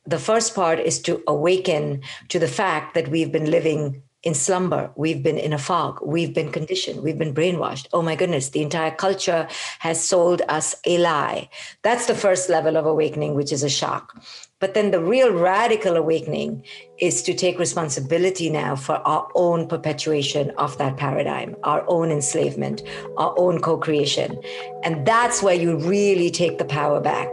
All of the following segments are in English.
the first part is to awaken to the fact that we've been living in slumber. We've been in a fog. We've been conditioned. We've been brainwashed. Oh my goodness, the entire culture has sold us a lie. That's the first level of awakening, which is a shock. But then the real radical awakening is to take responsibility now for our own perpetuation of that paradigm, our own enslavement, our own co-creation. And that's where you really take the power back.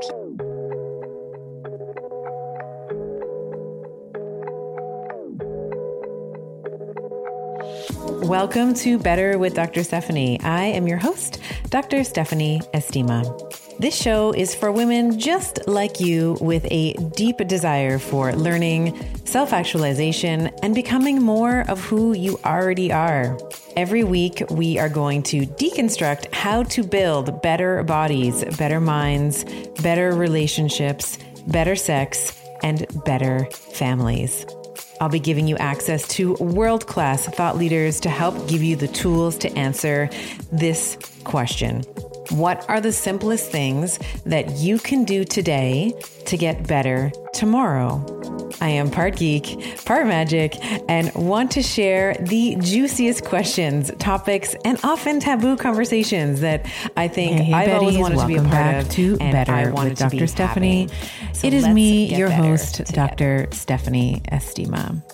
Welcome to Better with Dr. Stephanie. I am your host, Dr. Stephanie Estima. This show is for women just like you with a deep desire for learning, self-actualization, and becoming more of who you already are. Every week, we are going to deconstruct how to build better bodies, better minds, better relationships, better sex, and better families. I'll be giving you access to world-class thought leaders to help give you the tools to answer this question. What are the simplest things that you can do today to get better tomorrow? I am part geek, part magic, and want to share the juiciest questions, topics, and often taboo conversations that I think I've always wanted to be a part of. To Better with Dr. Stephanie. So it is me, your host, together. Dr. Stephanie Estima.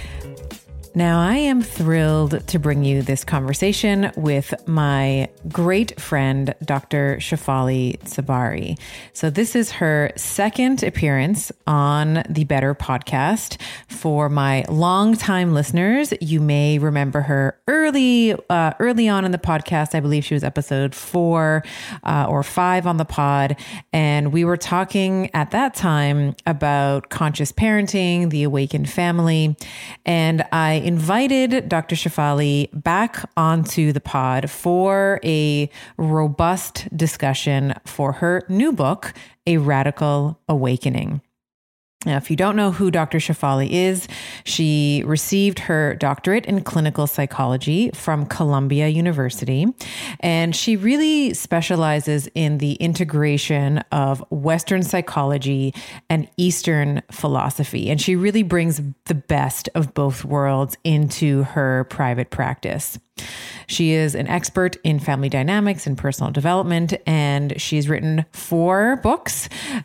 Now, I am thrilled to bring you this conversation with my great friend, Dr. Shefali Tsabary. So this is her second appearance on the Better podcast. For my longtime listeners, you may remember her early on in the podcast. I believe she was episode 4 or 5 on the pod. And we were talking at that time about conscious parenting, the awakened family. And I invited Dr. Shefali back onto the pod for a robust discussion for her new book, A Radical Awakening. Now, if you don't know who Dr. Shefali is, she received her doctorate in clinical psychology from Columbia University, and she really specializes in the integration of Western psychology and Eastern philosophy. And she really brings the best of both worlds into her private practice. She is an expert in family dynamics and personal development, and she's written 4 books,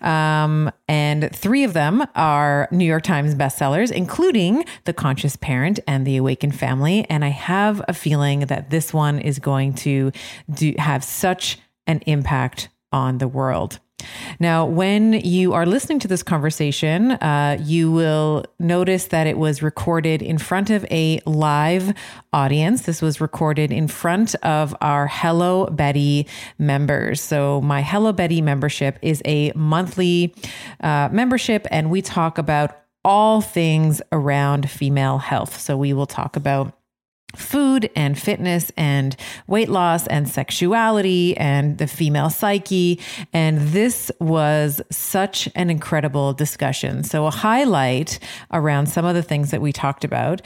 and 3 of them are New York Times bestsellers, including The Conscious Parent and The Awakened Family. And I have a feeling that this one is going to have such an impact on the world. Now, when you are listening to this conversation, you will notice that it was recorded in front of a live audience. This was recorded in front of our Hello Betty members. So my Hello Betty membership is a monthly membership, and we talk about all things around female health. So we will talk about food and fitness and weight loss and sexuality and the female psyche. And this was such an incredible discussion. So a highlight around some of the things that we talked about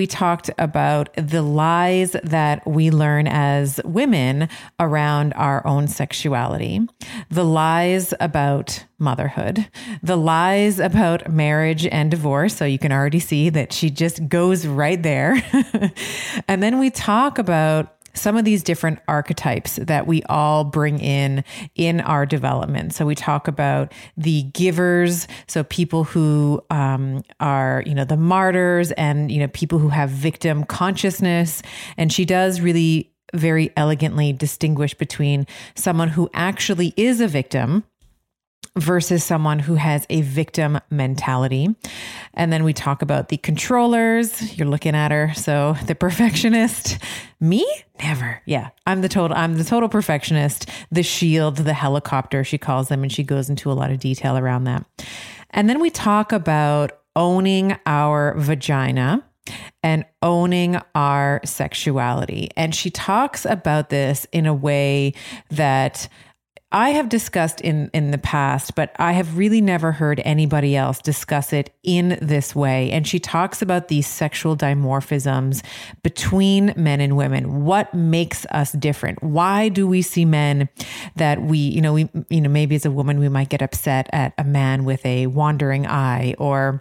the lies that we learn as women around our own sexuality, the lies about motherhood, the lies about marriage and divorce. So you can already see that she just goes right there. And then we talk about some of these different archetypes that we all bring in our development. So we talk about the givers, so people who are, the martyrs, and, people who have victim consciousness. And she does really very elegantly distinguish between someone who actually is a victim versus someone who has a victim mentality. And then we talk about the controllers. You're looking at her. So the perfectionist, me? Never. Yeah. I'm the total perfectionist, the shield, the helicopter, she calls them. And she goes into a lot of detail around that. And then we talk about owning our vagina and owning our sexuality. And she talks about this in a way that I have discussed in the past, but I have really never heard anybody else discuss it in this way. And she talks about these sexual dimorphisms between men and women. What makes us different? Why do we see men that we maybe as a woman, we might get upset at a man with a wandering eye, or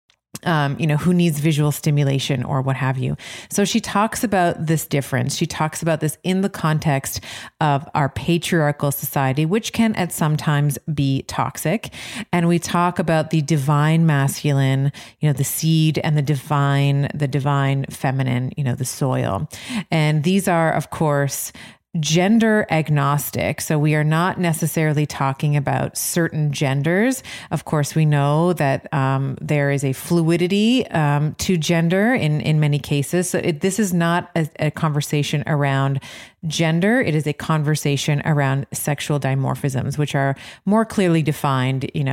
who needs visual stimulation or what have you. So she talks about this difference. She talks about this in the context of our patriarchal society, which can at sometimes be toxic. And we talk about the divine masculine, the seed, and the divine feminine, the soil. And these are, of course, gender agnostic. So we are not necessarily talking about certain genders. Of course, we know that there is a fluidity to gender in many cases. So this is not a conversation around gender. It is a conversation around sexual dimorphisms, which are more clearly defined, in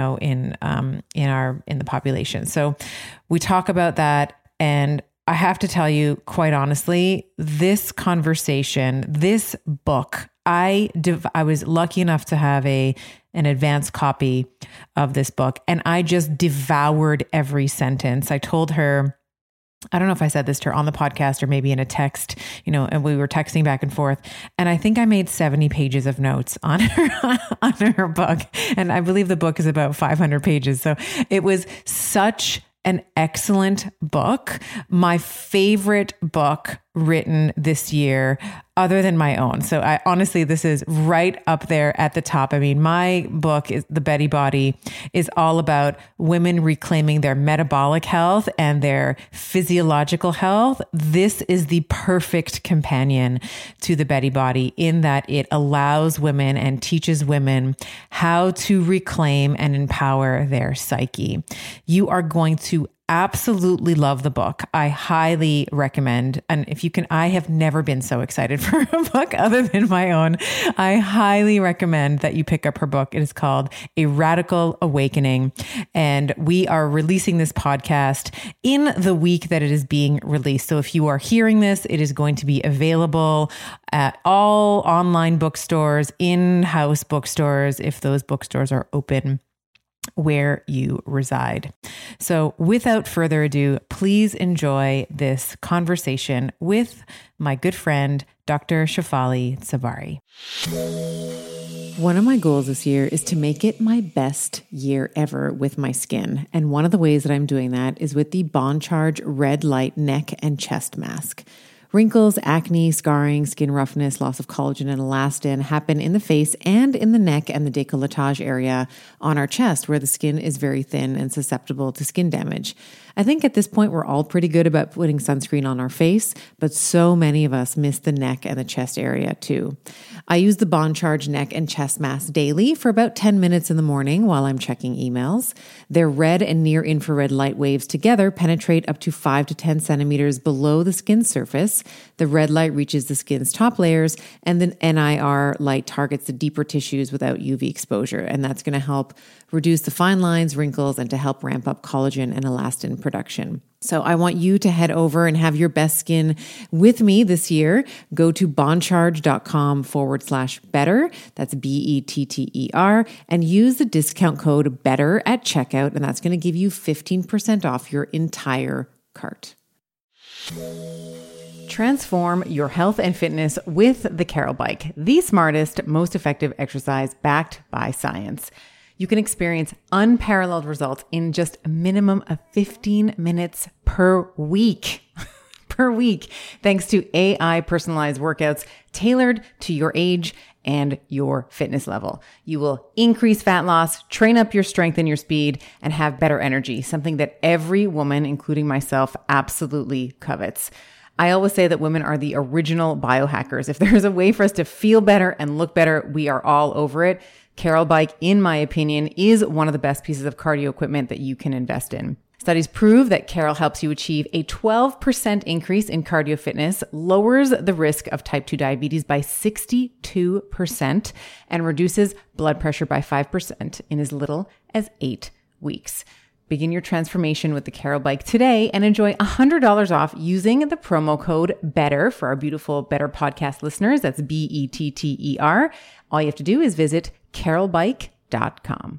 the population. So we talk about that. And I have to tell you, quite honestly, this conversation, this book, I was lucky enough to have an advanced copy of this book, and I just devoured every sentence. I told her, I don't know if I said this to her on the podcast or maybe in a text, and we were texting back and forth. And I think I made 70 pages of notes on her book. And I believe the book is about 500 pages. So it was such an excellent book. My favorite book written this year, other than my own. So I honestly, this is right up there at the top. I mean, my book is The Betty Body, is all about women reclaiming their metabolic health and their physiological health. This is the perfect companion to The Betty Body in that it allows women and teaches women how to reclaim and empower their psyche. You are going to absolutely love the book. I highly recommend. And if you can, I have never been so excited for a book other than my own. I highly recommend that you pick up her book. It is called A Radical Awakening. And we are releasing this podcast in the week that it is being released. So if you are hearing this, it is going to be available at all online bookstores, in-house bookstores, if those bookstores are open where you reside. So without further ado, please enjoy this conversation with my good friend, Dr. Shefali Tsabary. One of my goals this year is to make it my best year ever with my skin. And one of the ways that I'm doing that is with the Bond Charge Red Light Neck and Chest Mask. Wrinkles, acne, scarring, skin roughness, loss of collagen and elastin happen in the face and in the neck and the décolletage area on our chest, where the skin is very thin and susceptible to skin damage. I think at this point, we're all pretty good about putting sunscreen on our face, but so many of us miss the neck and the chest area too. I use the Bond Charge Neck and Chest Mask daily for about 10 minutes in the morning while I'm checking emails. Their red and near infrared light waves together penetrate up to 5 to 10 centimeters below the skin surface. The red light reaches the skin's top layers, and the NIR light targets the deeper tissues without UV exposure. And that's going to help reduce the fine lines, wrinkles, and to help ramp up collagen and elastin production. So I want you to head over and have your best skin with me this year. Go to bondcharge.com/better. That's BETTER, and use the discount code BETTER at checkout. And that's going to give you 15% off your entire cart. Transform your health and fitness with the Carol Bike, the smartest, most effective exercise backed by science. You can experience unparalleled results in just a minimum of 15 minutes per week. Thanks to AI personalized workouts tailored to your age and your fitness level. You will increase fat loss, train up your strength and your speed, and have better energy, something that every woman, including myself, absolutely covets. I always say that women are the original biohackers. If there's a way for us to feel better and look better, we are all over it. Carol Bike, in my opinion, is one of the best pieces of cardio equipment that you can invest in. Studies prove that Carol helps you achieve a 12% increase in cardio fitness, lowers the risk of type 2 diabetes by 62%, and reduces blood pressure by 5% in as little as 8 weeks. Begin your transformation with the Carol Bike today and enjoy $100 off using the promo code BETTER for our beautiful Better podcast listeners. That's BETTER. All you have to do is visit carolbike.com.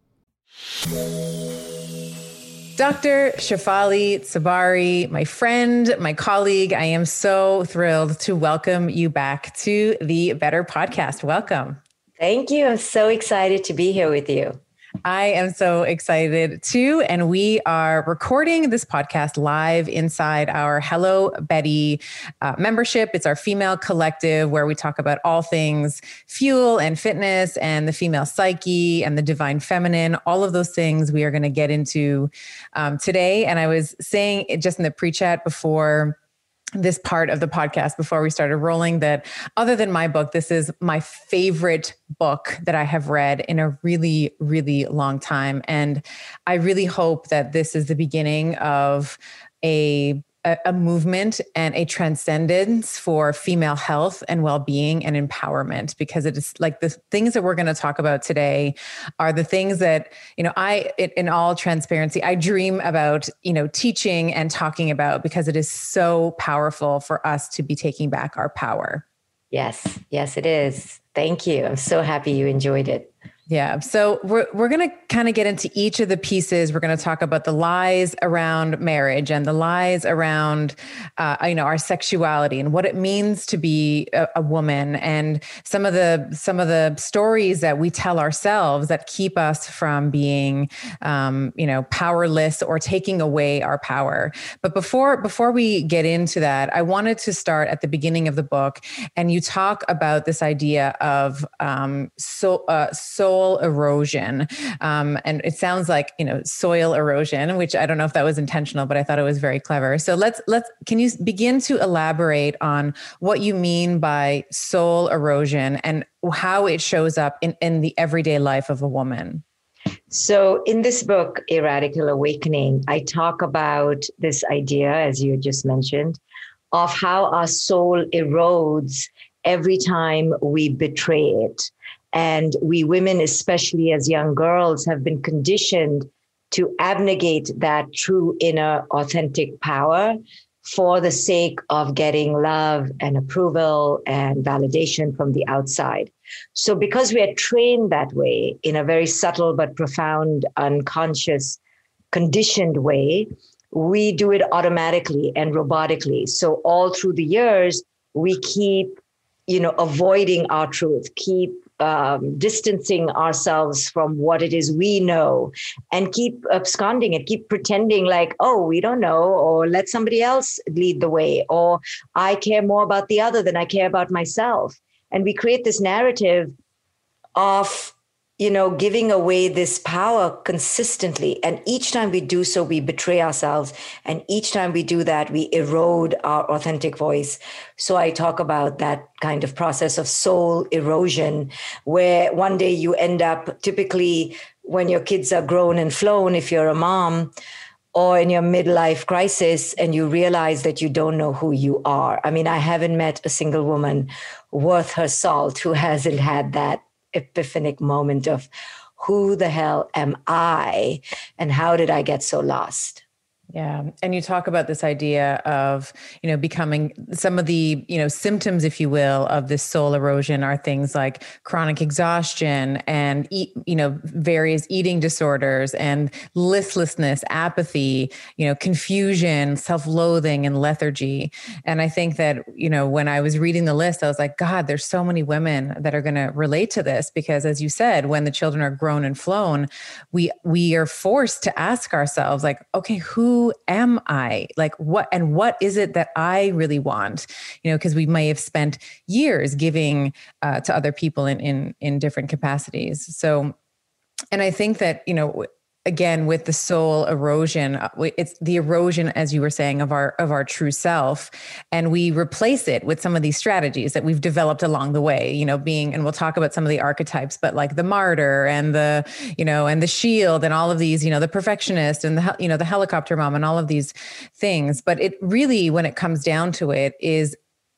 Dr. Shefali Tsabary, my friend, my colleague, I am so thrilled to welcome you back to the Better podcast. Welcome. Thank you. I'm so excited to be here with you. I am so excited too. And we are recording this podcast live inside our Hello Betty membership. It's our female collective where we talk about all things fuel and fitness and the female psyche and the divine feminine, all of those things we are going to get into today. And I was saying just in the pre-chat before this part of the podcast, before we started rolling, that other than my book, this is my favorite book that I have read in a really, really long time. And I really hope that this is the beginning of a movement and a transcendence for female health and well-being and empowerment, because it is like the things that we're going to talk about today are the things that, in all transparency, I dream about, teaching and talking about, because it is so powerful for us to be taking back our power. Yes, it is. Thank you. I'm so happy you enjoyed it. Yeah. So we're going to kind of get into each of the pieces. We're going to talk about the lies around marriage and the lies around, our sexuality and what it means to be a woman, and some of the stories that we tell ourselves that keep us from being, powerless or taking away our power. But before we get into that, I wanted to start at the beginning of the book, and you talk about this idea of soul erosion. And it sounds like, soil erosion, which I don't know if that was intentional, but I thought it was very clever. So can you begin to elaborate on what you mean by soul erosion and how it shows up in the everyday life of a woman? So in this book, A Radical Awakening, I talk about this idea, as you just mentioned, of how our soul erodes every time we betray it. And we women, especially as young girls, have been conditioned to abnegate that true inner authentic power for the sake of getting love and approval and validation from the outside. So because we are trained that way in a very subtle but profound, unconscious, conditioned way, we do it automatically and robotically. So all through the years, we keep, avoiding our truth, keep distancing ourselves from what it is we know, and keep absconding it, keep pretending like, oh, we don't know, or let somebody else lead the way, or I care more about the other than I care about myself. And we create this narrative of, giving away this power consistently. And each time we do so, we betray ourselves. And each time we do that, we erode our authentic voice. So I talk about that kind of process of soul erosion, where one day you end up, typically when your kids are grown and flown, if you're a mom, or in your midlife crisis, and you realize that you don't know who you are. I mean, I haven't met a single woman worth her salt who hasn't had that epiphanic moment of who the hell am I and how did I get so lost? Yeah. And you talk about this idea of, becoming some of the, symptoms, if you will, of this soul erosion are things like chronic exhaustion and, various eating disorders and listlessness, apathy, confusion, self-loathing, and lethargy. And I think that, when I was reading the list, I was like, God, there's so many women that are going to relate to this, because as you said, when the children are grown and flown, we are forced to ask ourselves, like, okay, who am I? Like, what is it that I really want? Because we may have spent years giving to other people in different capacities. So, and I think that, again, with the soul erosion, it's the erosion, as you were saying, of our true self. And we replace it with some of these strategies that we've developed along the way, and we'll talk about some of the archetypes, but like the martyr and and the shield and all of these, the perfectionist and the helicopter mom and all of these things. But it really, when it comes down to it, is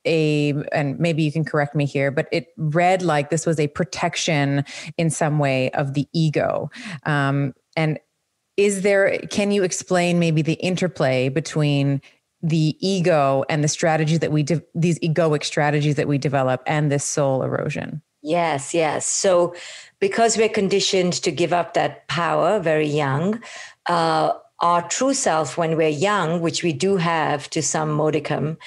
and maybe you can correct me here, but it read like this was a protection in some way of the ego. And can you explain maybe the interplay between the ego and the strategies that these egoic strategies that we develop and this soul erosion? Yes, yes. So because we're conditioned to give up that power very young, our true self when we're young, which we do have to some modicum,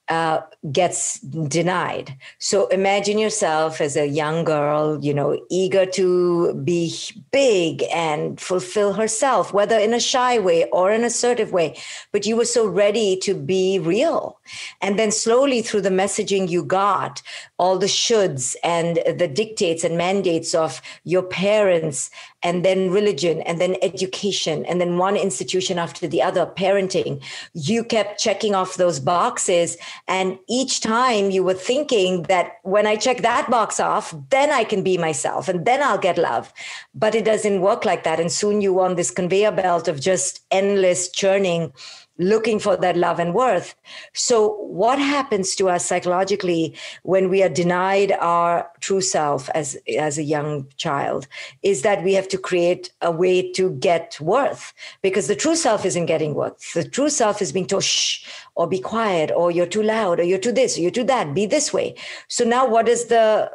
gets denied. So imagine yourself as a young girl, eager to be big and fulfill herself, whether in a shy way or an assertive way, but you were so ready to be real. And then slowly through the messaging you got, all the shoulds and the dictates and mandates of your parents, and then religion, and then education, and then one institution after the other, parenting. You kept checking off those boxes. And each time you were thinking that when I check that box off, then I can be myself and then I'll get love. But it doesn't work like that. And soon you on this conveyor belt of just endless churning, looking for that love and worth. So what happens to us psychologically when we are denied our true self as a young child is that we have to create a way to get worth, because the true self isn't getting worth. The true self is being told, shh, or be quiet, or you're too loud, or you're too this, or you're too that, be this way. So now what does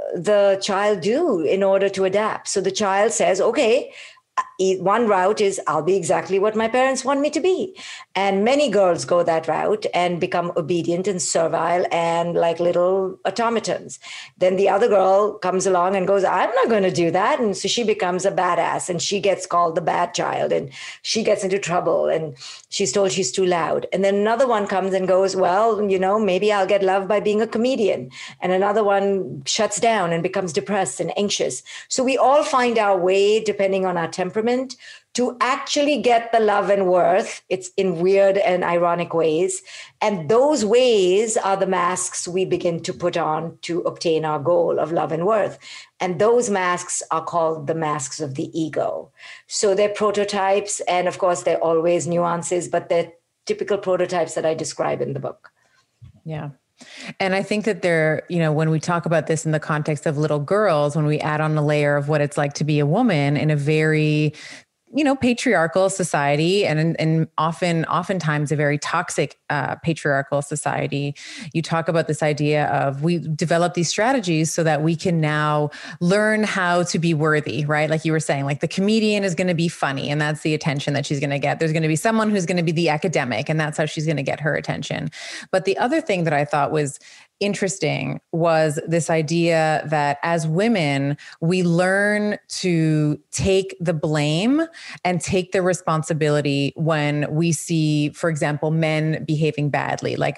the child do in order to adapt? So the child says, okay, one route is I'll be exactly what my parents want me to be. And many girls go that route and become obedient and servile and like little automatons. Then the other girl comes along and goes, I'm not going to do that. And so she becomes a badass and she gets called the bad child and she gets into trouble and she's told she's too loud. And then another one comes and goes, well, maybe I'll get loved by being a comedian. And another one shuts down and becomes depressed and anxious. So we all find our way, depending on our temperament, to actually get the love and worth. It's in weird and ironic ways. And those ways are the masks we begin to put on to obtain our goal of love and worth. And those masks are called the masks of the ego. So they're prototypes. And of course, they're always nuances, but they're typical prototypes that I describe in the book. Yeah. And I think that when we talk about this in the context of little girls, when we add on a layer of what it's like to be a woman in a very patriarchal society and oftentimes a very toxic patriarchal society, you talk about this idea of we develop these strategies so that we can now learn how to be worthy, right? Like you were saying, like the comedian is going to be funny and that's the attention that she's going to get. There's going to be someone who's going to be the academic and that's how she's going to get her attention. But the other thing that I thought was interesting was this idea that as women, we learn to take the blame and take the responsibility when we see, for example, men behaving badly. Like,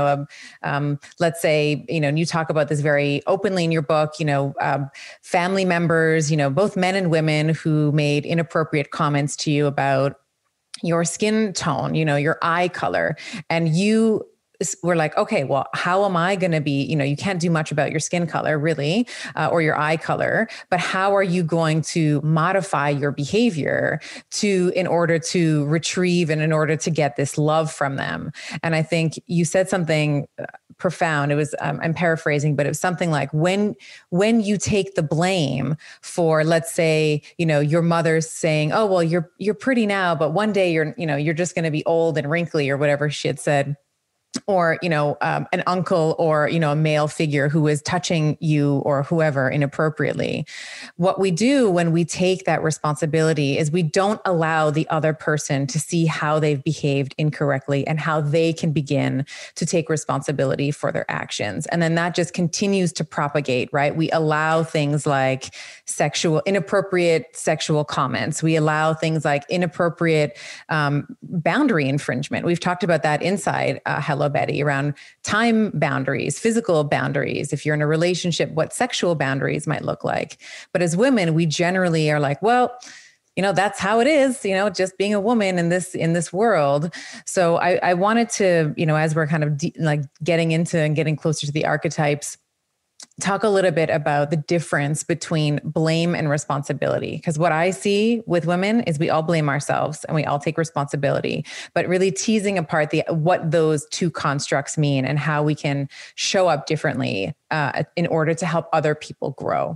let's say, and you talk about this very openly in your book, family members, both men and women who made inappropriate comments to you about your skin tone, your eye color, and we're like, okay, well, how am I going to be, you can't do much about your skin color really, or your eye color, but how are you going to modify your behavior in order to retrieve and in order to get this love from them? And I think you said something profound. It was, I'm paraphrasing, but it was something like when you take the blame for, let's say, your mother's saying, oh, well, you're pretty now, but one day you're just going to be old and wrinkly or whatever she had said. Or, an uncle or, a male figure who is touching you or whoever inappropriately. What we do when we take that responsibility is we don't allow the other person to see how they've behaved incorrectly and how they can begin to take responsibility for their actions. And then that just continues to propagate, right? We allow things like inappropriate sexual comments. We allow things like inappropriate boundary infringement. We've talked about that inside Hello Betty, around time boundaries, physical boundaries. If you're in a relationship, what sexual boundaries might look like. But as women, we generally are like, well, that's how it is, just being a woman in this world. So I wanted to, as we're kind of getting into and getting closer to the archetypes, talk a little bit about the difference between blame and responsibility. Because what I see with women is we all blame ourselves and we all take responsibility, but really teasing apart what those two constructs mean and how we can show up differently in order to help other people grow.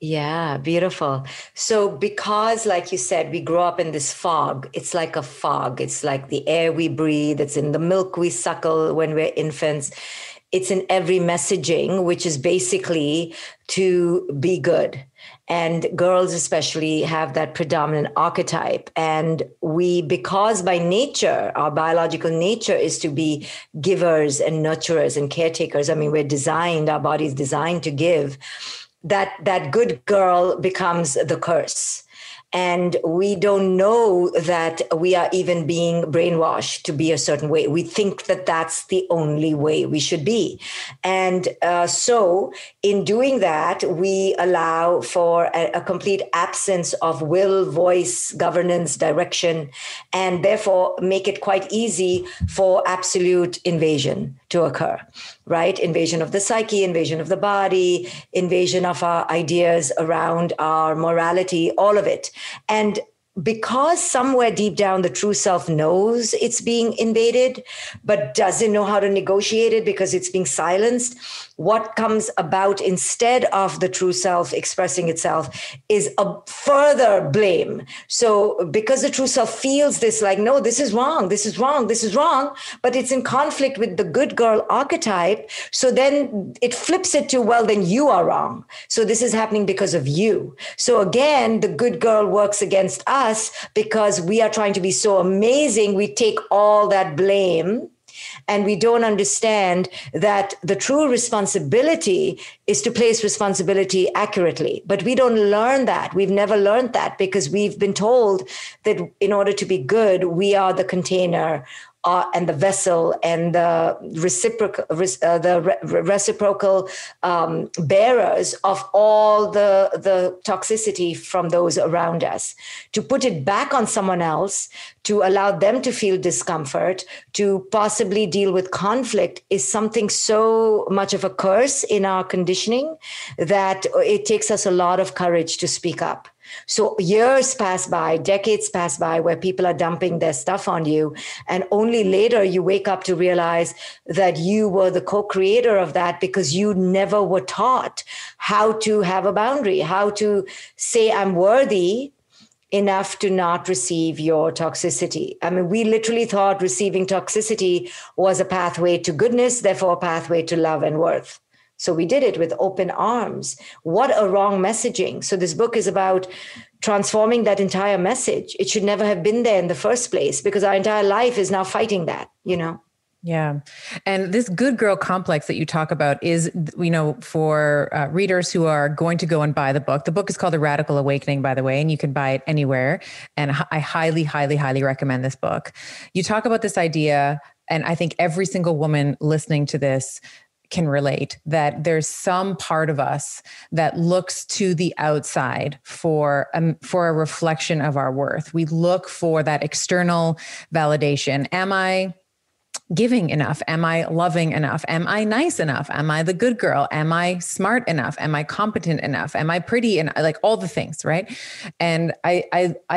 Yeah, beautiful. So, because, like you said, we grow up in this fog, it's like a fog. It's like the air we breathe, it's in the milk we suckle when we're infants. It's in every messaging, which is basically to be good. And girls, especially, have that predominant archetype. And we, because by nature, our biological nature is to be givers and nurturers and caretakers. I mean, we're designed, our body is designed to give, that good girl becomes the curse. And we don't know that we are even being brainwashed to be a certain way. We think that that's the only way we should be. And so in doing that, we allow for a complete absence of will, voice, governance, direction, and therefore make it quite easy for absolute invasion to occur, right? Invasion of the psyche, invasion of the body, invasion of our ideas around our morality, all of it. And because somewhere deep down the true self knows it's being invaded, but doesn't know how to negotiate it because it's being silenced, what comes about instead of the true self expressing itself is a further blame. So because the true self feels this like, no, this is wrong, this is wrong, this is wrong, but it's in conflict with the good girl archetype. So then it flips it to, well, then you are wrong. So this is happening because of you. So again, the good girl works against us because we are trying to be so amazing. We take all that blame. And we don't understand that the true responsibility is to place responsibility accurately. But we don't learn that. We've never learned that because we've been told that in order to be good, we are the container and the vessel and the reciprocal bearers of all the toxicity from those around us. To put it back on someone else, to allow them to feel discomfort, to possibly deal with conflict is something so much of a curse in our conditioning that it takes us a lot of courage to speak up. So years pass by, decades pass by, where people are dumping their stuff on you. And only later you wake up to realize that you were the co-creator of that because you never were taught how to have a boundary, how to say, I'm worthy enough to not receive your toxicity. I mean, we literally thought receiving toxicity was a pathway to goodness, therefore a pathway to love and worth. So we did it with open arms. What a wrong messaging. So this book is about transforming that entire message. It should never have been there in the first place because our entire life is now fighting that, you know? Yeah. And this good girl complex that you talk about is, for readers who are going to go and buy the book is called The Radical Awakening, by the way, and you can buy it anywhere. And I highly, highly, highly recommend this book. You talk about this idea, and I think every single woman listening to this can relate, that there's some part of us that looks to the outside for a reflection of our worth. We look for that external validation. Am I giving enough? Am I loving enough? Am I nice enough? Am I the good girl? Am I smart enough? Am I competent enough? Am I pretty? And like all the things, right? And I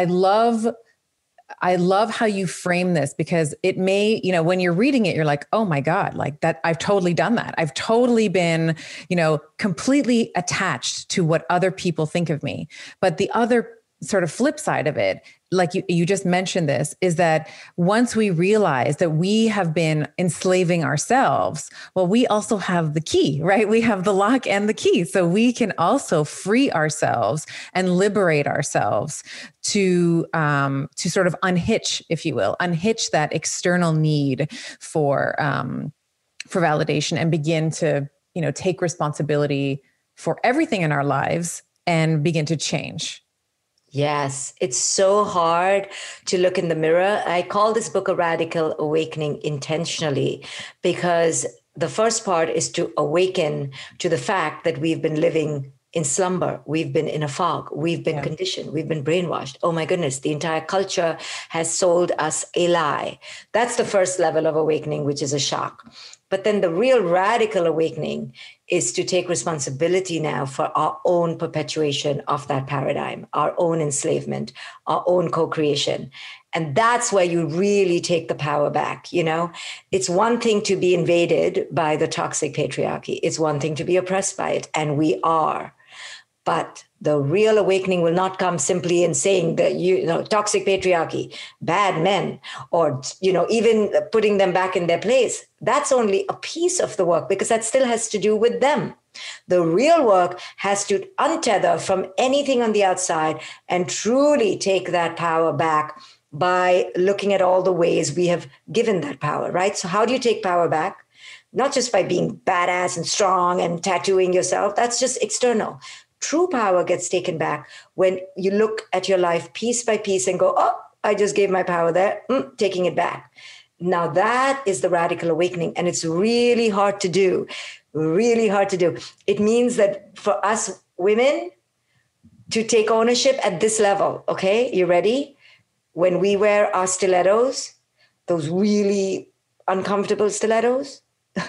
love how you frame this because it may, when you're reading it, you're like, oh my God, like that, I've totally done that. I've totally been, completely attached to what other people think of me. But the other sort of flip side of it, like you just mentioned this, is that once we realize that we have been enslaving ourselves, well, we also have the key, right? We have the lock and the key. So we can also free ourselves and liberate ourselves to sort of unhitch, if you will, unhitch that external need for validation and begin to, take responsibility for everything in our lives and begin to change. Yes, it's so hard to look in the mirror. I call this book A Radical Awakening intentionally because the first part is to awaken to the fact that we've been living in slumber. We've been in a fog. We've been conditioned. We've been brainwashed. Oh my goodness, the entire culture has sold us a lie. That's the first level of awakening, which is a shock. But then the real radical awakening is to take responsibility now for our own perpetuation of that paradigm, our own enslavement, our own co-creation. And that's where you really take the power back. It's one thing to be invaded by the toxic patriarchy. It's one thing to be oppressed by it. And we are. But the real awakening will not come simply in saying that, toxic patriarchy, bad men, or, even putting them back in their place. That's only a piece of the work, because that still has to do with them. The real work has to untether from anything on the outside and truly take that power back by looking at all the ways we have given that power, right? So how do you take power back? Not just by being badass and strong and tattooing yourself. That's just external. True power gets taken back when you look at your life piece by piece and go, oh, I just gave my power there, taking it back. Now that is the radical awakening. And it's really hard to do, really hard to do. It means that for us women to take ownership at this level, okay, you ready? When we wear our stilettos, those really uncomfortable stilettos,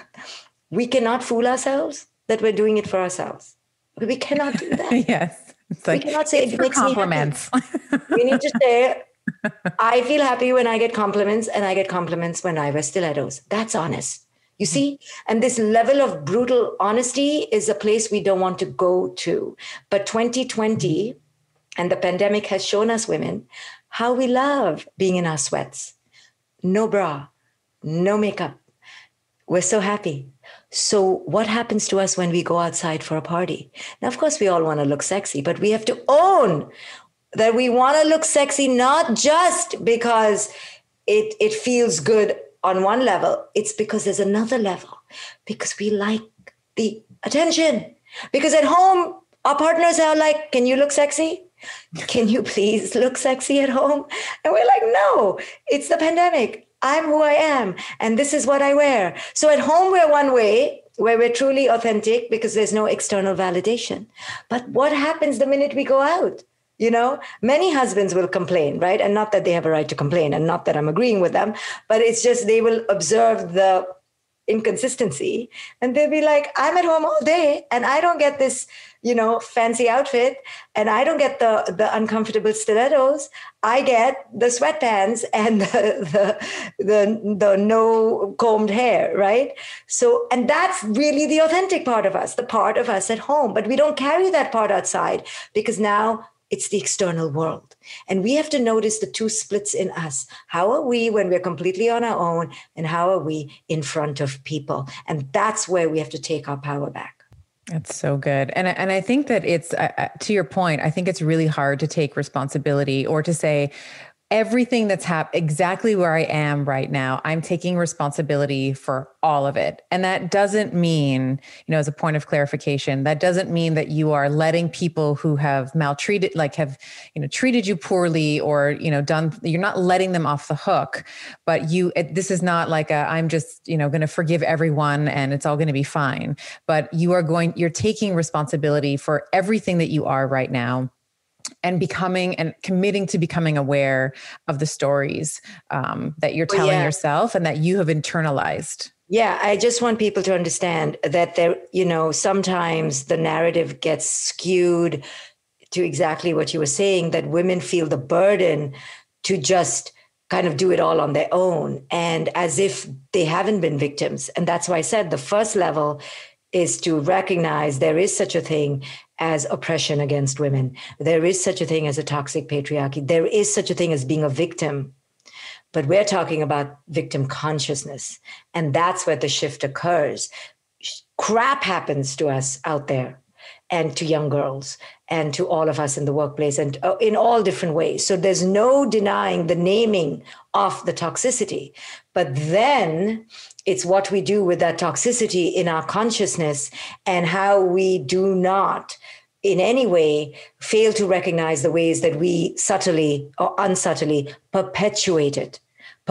we cannot fool ourselves that we're doing it for ourselves. We cannot do that. Yes. It's like, we cannot say it makes compliments. Me happy. We need to say, I feel happy when I get compliments, and I get compliments when I wear stilettos. That's honest. You see? And this level of brutal honesty is a place we don't want to go to. But 2020 and the pandemic has shown us women how we love being in our sweats. No bra, no makeup. We're so happy. So what happens to us when we go outside for a party? Now, of course, we all want to look sexy, but we have to own that we want to look sexy, not just because it feels good on one level. It's because there's another level, because we like the attention. Because at home, our partners are like, can you look sexy? Can you please look sexy at home? And we're like, no, it's the pandemic. I'm who I am, and this is what I wear. So at home, we're one way, where we're truly authentic because there's no external validation. But what happens the minute we go out? Many husbands will complain, right? And not that they have a right to complain, and not that I'm agreeing with them, but it's just they will observe the inconsistency, and they'll be like, I'm at home all day and I don't get this, fancy outfit, and I don't get the uncomfortable stilettos. I get the sweatpants and the no combed hair, right? So, and that's really the authentic part of us, the part of us at home, but we don't carry that part outside because now it's the external world. And we have to notice the two splits in us. How are we when we're completely on our own, and how are we in front of people? And that's where we have to take our power back. That's so good. And I think that it's, to your point, I think it's really hard to take responsibility or to say, everything that's happened exactly where I am right now, I'm taking responsibility for all of it. And that doesn't mean, as a point of clarification, that doesn't mean that you are letting people who have maltreated, like have, treated you poorly or, you're not letting them off the hook, but this is not like I'm just, going to forgive everyone and it's all going to be fine. But you're taking responsibility for everything that you are right now, and becoming and committing to becoming aware of the stories that you're telling yourself and that you have internalized. Yeah, I just want people to understand that sometimes the narrative gets skewed to exactly what you were saying, that women feel the burden to just kind of do it all on their own, and as if they haven't been victims. And that's why I said the first level is to recognize there is such a thing as oppression against women. There is such a thing as a toxic patriarchy. There is such a thing as being a victim. But we're talking about victim consciousness. And that's where the shift occurs. Crap happens to us out there, and to young girls, and to all of us in the workplace, and in all different ways. So there's no denying the naming of the toxicity. But then it's what we do with that toxicity in our consciousness, and how we do not in any way fail to recognize the ways that we subtly or unsubtly perpetuate it,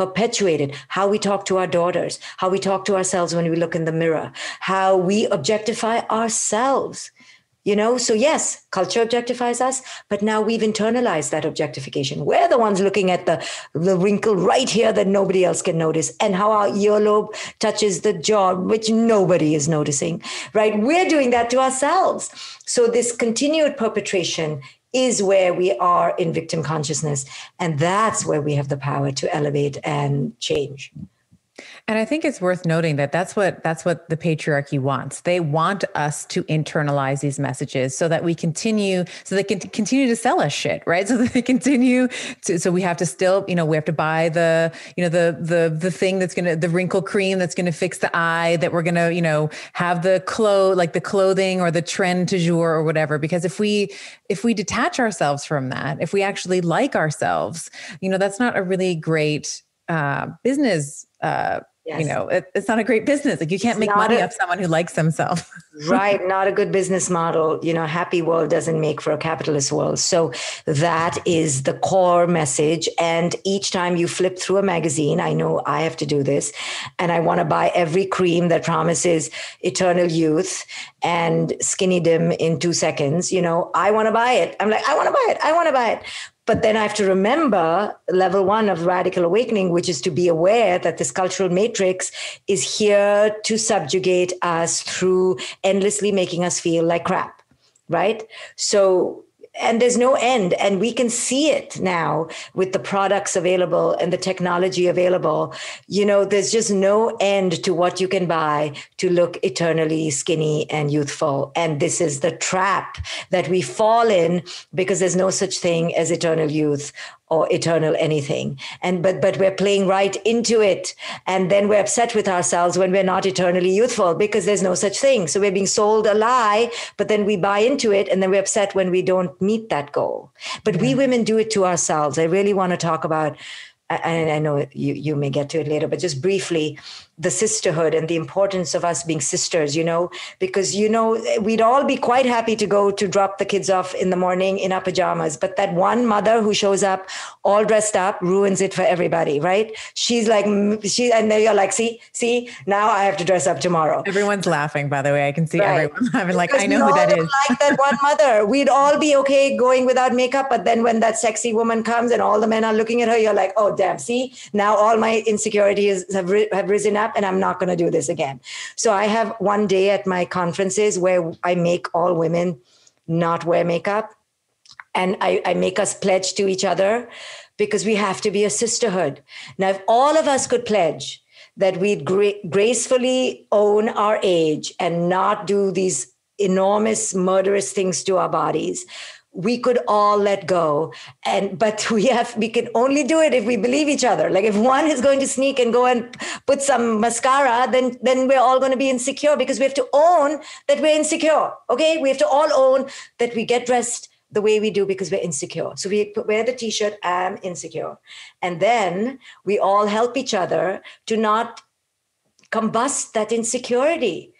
how we talk to our daughters, how we talk to ourselves when we look in the mirror, how we objectify ourselves. So yes, culture objectifies us, but now we've internalized that objectification. We're the ones looking at the wrinkle right here that nobody else can notice, and how our earlobe touches the jaw, which nobody is noticing, right? We're doing that to ourselves. So this continued perpetration is where we are in victim consciousness. And that's where we have the power to elevate and change. And I think it's worth noting that that's what the patriarchy wants. They want us to internalize these messages so that they can continue to sell us shit, right? So that they continue to, so we have to still, we have to buy the thing the wrinkle cream that's going to fix the eye, that we're going to, have the clothing or the trend du jour or whatever. Because if we detach ourselves from that, if we actually like ourselves, that's not a really great business. Yes. It's not a great business. Like, you can't make money off someone who likes themselves. Right. Not a good business model. Happy world doesn't make for a capitalist world. So that is the core message. And each time you flip through a magazine, I know I have to do this, and I want to buy every cream that promises eternal youth and skinny dim in 2 seconds. I want to buy it. I'm like, I want to buy it. But then I have to remember level 1 of radical awakening, which is to be aware that this cultural matrix is here to subjugate us through endlessly making us feel like crap, right? So, and there's no end. And we can see it now with the products available and the technology available. There's just no end to what you can buy to look eternally skinny and youthful. And this is the trap that we fall in, because there's no such thing as eternal youth or eternal anything. But we're playing right into it. And then we're upset with ourselves when we're not eternally youthful, because there's no such thing. So we're being sold a lie, but then we buy into it, and then we're upset when we don't meet that goal. But we women do it to ourselves. I really want to talk about, and I know you may get to it later, but just briefly, the sisterhood and the importance of us being sisters, because, we'd all be quite happy to go to drop the kids off in the morning in our pajamas. But that one mother who shows up all dressed up ruins it for everybody, right? She's like, and then you're like, see, now I have to dress up tomorrow. Everyone's laughing, by the way. I can see everyone laughing. Like, I know who that is. Like that one mother. We'd all be okay going without makeup. But then when that sexy woman comes and all the men are looking at her, you're like, oh, damn, see, now all my insecurities have risen up, and I'm not going to do this again. So I have one day at my conferences where I make all women not wear makeup. And I make us pledge to each other, because we have to be a sisterhood. Now, if all of us could pledge that we'd gracefully own our age and not do these enormous murderous things to our bodies, we could all let go. But we can only do it if we believe each other. Like, if one is going to sneak and go and put some mascara, then we're all going to be insecure, because we have to own that we're insecure. Okay. We have to all own that we get dressed the way we do because we're insecure. So we wear the t-shirt, I'm insecure. And then we all help each other to not combust that insecurity.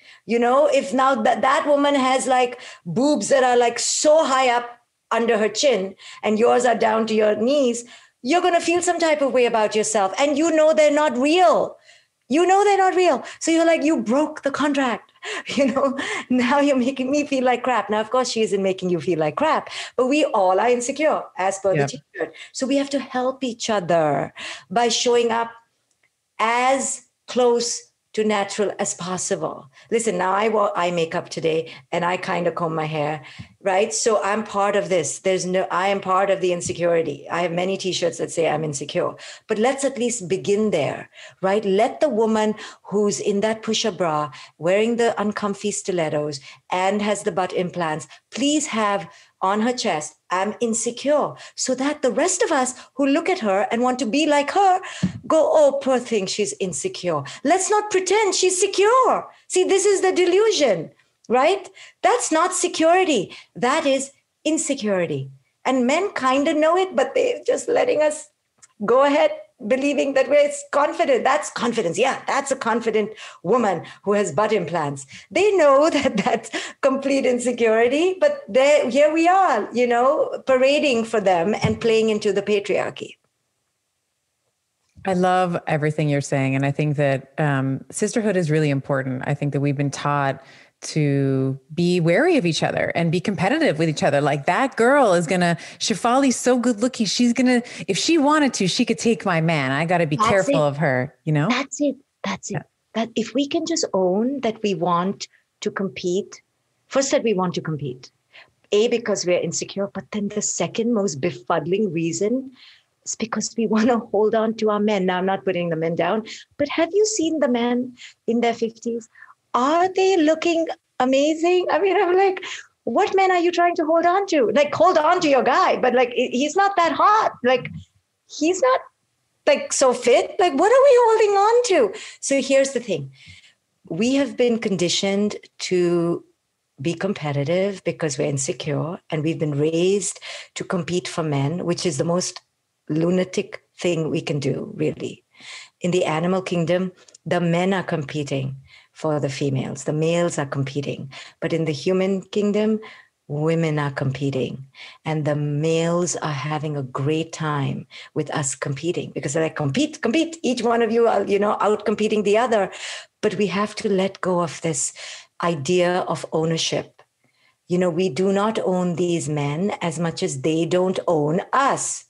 If now that woman has like boobs that are like so high up under her chin and yours are down to your knees, you're going to feel some type of way about yourself. And they're not real. They're not real. So you're like, you broke the contract. Now you're making me feel like crap. Now, of course, she isn't making you feel like crap, but we all are insecure as per the t-shirt. So we have to help each other by showing up as close to natural as possible. Listen, now I wore eye makeup today and I kind of comb my hair, right? So I'm part of this. I am part of the insecurity. I have many t-shirts that say I'm insecure, but let's at least begin there, right? Let the woman who's in that push-up bra, wearing the uncomfy stilettos and has the butt implants, please have on her chest, I'm insecure, so that the rest of us who look at her and want to be like her go, oh, poor thing, she's insecure. Let's not pretend she's secure. See, this is the delusion, right? That's not security. That is insecurity. And men kind of know it, but they're just letting us go ahead believing that we're confident. That's confidence. Yeah, that's a confident woman who has butt implants. They know that that's complete insecurity, but here we are, parading for them and playing into the patriarchy. I love everything you're saying. And I think that sisterhood is really important. I think that we've been taught to be wary of each other and be competitive with each other. Like, that girl is Shefali's so good looking. She's if she wanted to, she could take my man. I got to be careful of her, That's it. Yeah. That if we can just own that we want to compete, first that we want to compete, because we're insecure, but then the second most befuddling reason, It's because we want to hold on to our men. Now, I'm not putting the men down, but have you seen the men in their 50s? Are they looking amazing? I mean, I'm like, what men are you trying to hold on to? Like, hold on to your guy, but like, he's not that hot. Like, he's not like so fit. Like, what are we holding on to? So here's the thing. We have been conditioned to be competitive because we're insecure, and we've been raised to compete for men, which is the most lunatic thing we can do, really. In the animal kingdom, the men are competing for the females, the males are competing. But in the human kingdom, women are competing, and the males are having a great time with us competing, because they're like, compete, each one of you are, out competing the other. But we have to let go of this idea of ownership. We do not own these men as much as they don't own us,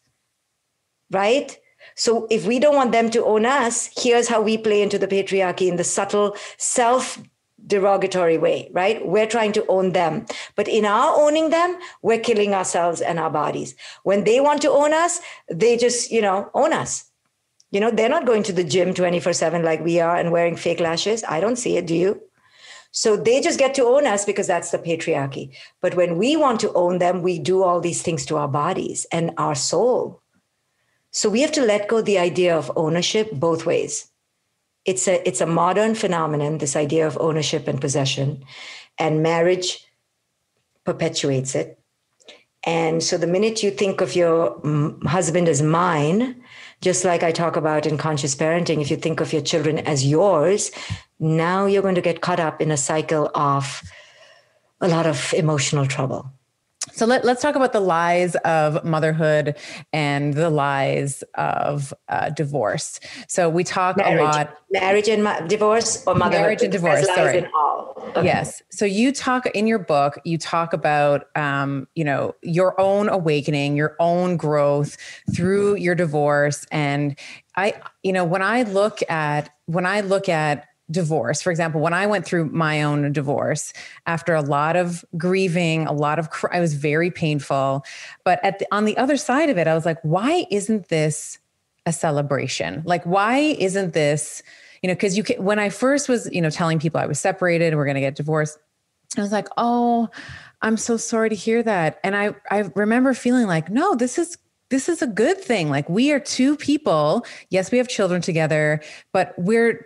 right? So if we don't want them to own us, here's how we play into the patriarchy in the subtle self-derogatory way, right? We're trying to own them. But in our owning them, we're killing ourselves and our bodies. When they want to own us, they just, own us. They're not going to the gym 24/7 like we are and wearing fake lashes. I don't see it. Do you? So they just get to own us because that's the patriarchy. But when we want to own them, we do all these things to our bodies and our soul. So we have to let go the idea of ownership both ways. It's a modern phenomenon, this idea of ownership and possession, and marriage perpetuates it. And so the minute you think of your husband as mine, just like I talk about in conscious parenting, if you think of your children as yours, now you're going to get caught up in a cycle of a lot of emotional trouble. So let's talk about the lies of motherhood and the lies of divorce. So we talk a lot. Marriage and divorce, or motherhood? Marriage and divorce, sorry. In all. Okay. Yes. So you talk in your book, you talk about, your own awakening, your own growth through your divorce. And when I look at divorce, for example, when I went through my own divorce, after a lot of grieving, it was very painful. But on the other side of it, I was like, why isn't this a celebration? Like, why isn't this, because when I first was, telling people I was separated and we're going to get divorced, I was like, oh, I'm so sorry to hear that. And I remember feeling like, no, this is a good thing. Like, we are two people. Yes, we have children together, but we're,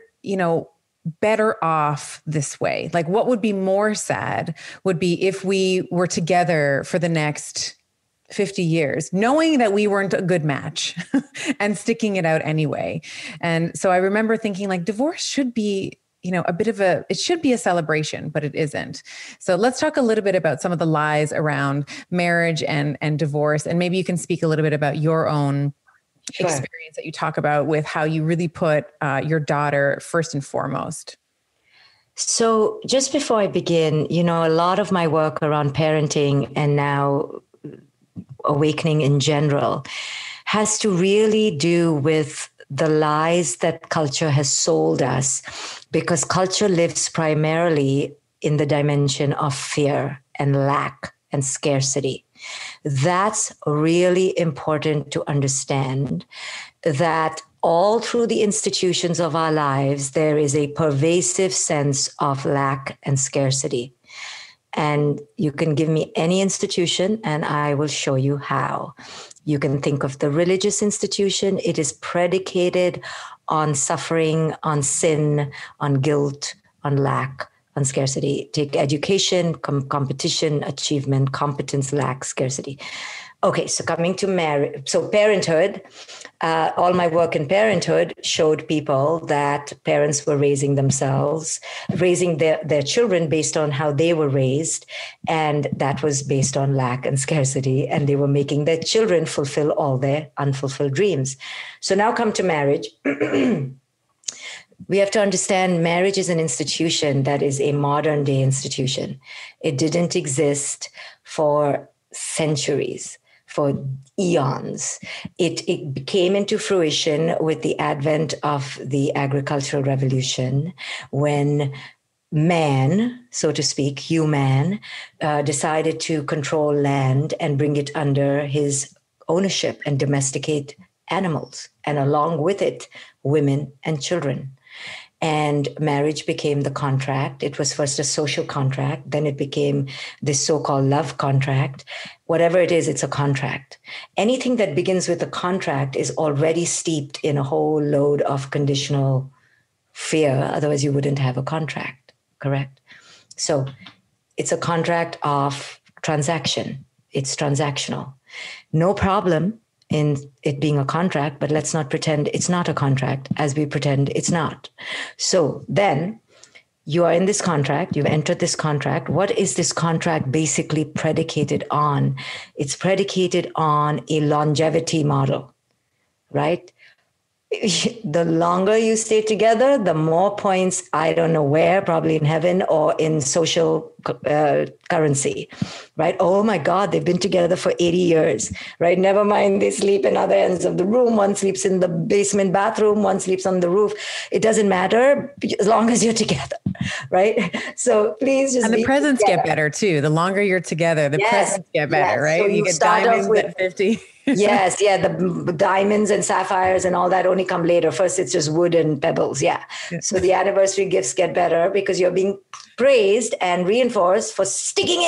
better off this way. Like, what would be more sad would be if we were together for the next 50 years, knowing that we weren't a good match and sticking it out anyway. And so I remember thinking, like, divorce should be, it should be a celebration, but it isn't. So let's talk a little bit about some of the lies around marriage and divorce. And maybe you can speak a little bit about your own experience that you talk about with how you really put your daughter first and foremost. So just before I begin, a lot of my work around parenting and now awakening in general has to really do with the lies that culture has sold us, because culture lives primarily in the dimension of fear and lack and scarcity. That's really important to understand, that all through the institutions of our lives, there is a pervasive sense of lack and scarcity. And you can give me any institution and I will show you how. You can think of the religious institution. It is predicated on suffering, on sin, on guilt, on lack, on scarcity. Take education, competition, achievement, competence, lack, scarcity. Okay, so coming to marriage, so parenthood, all my work in parenthood showed people that parents were raising themselves, raising their children based on how they were raised. And that was based on lack and scarcity. And they were making their children fulfill all their unfulfilled dreams. So now come to marriage. We have to understand marriage is an institution that is a modern day institution. It didn't exist for centuries, for eons. It came into fruition with the advent of the agricultural revolution, when man, so to speak, human, decided to control land and bring it under his ownership and domesticate animals, and along with it, women and children. And marriage became the contract. It was first a social contract, then it became this so-called love contract. Whatever it is, it's a contract. Anything that begins with a contract is already steeped in a whole load of conditional fear. Otherwise, you wouldn't have a contract, correct? So it's a contract of transaction. It's transactional. No problem in it being a contract, but let's not pretend it's not a contract as we pretend it's not. So then you are in this contract, you've entered this contract. What is this contract basically predicated on? It's predicated on a longevity model, right? The longer you stay together, the more points, I don't know where, probably in heaven or in social currency, right? Oh my God, they've been together for 80 years, right? Never mind, they sleep in other ends of the room. One sleeps in the basement bathroom, one sleeps on the roof. It doesn't matter as long as you're together, right? So please just And the presents get better too. The longer you're together, the presents get better, right? So you get diamonds at 50. Yes, the diamonds and sapphires and all that only come later. First, it's just wood and pebbles. Yeah. So the anniversary gifts get better because you're being praised and reinforced for sticking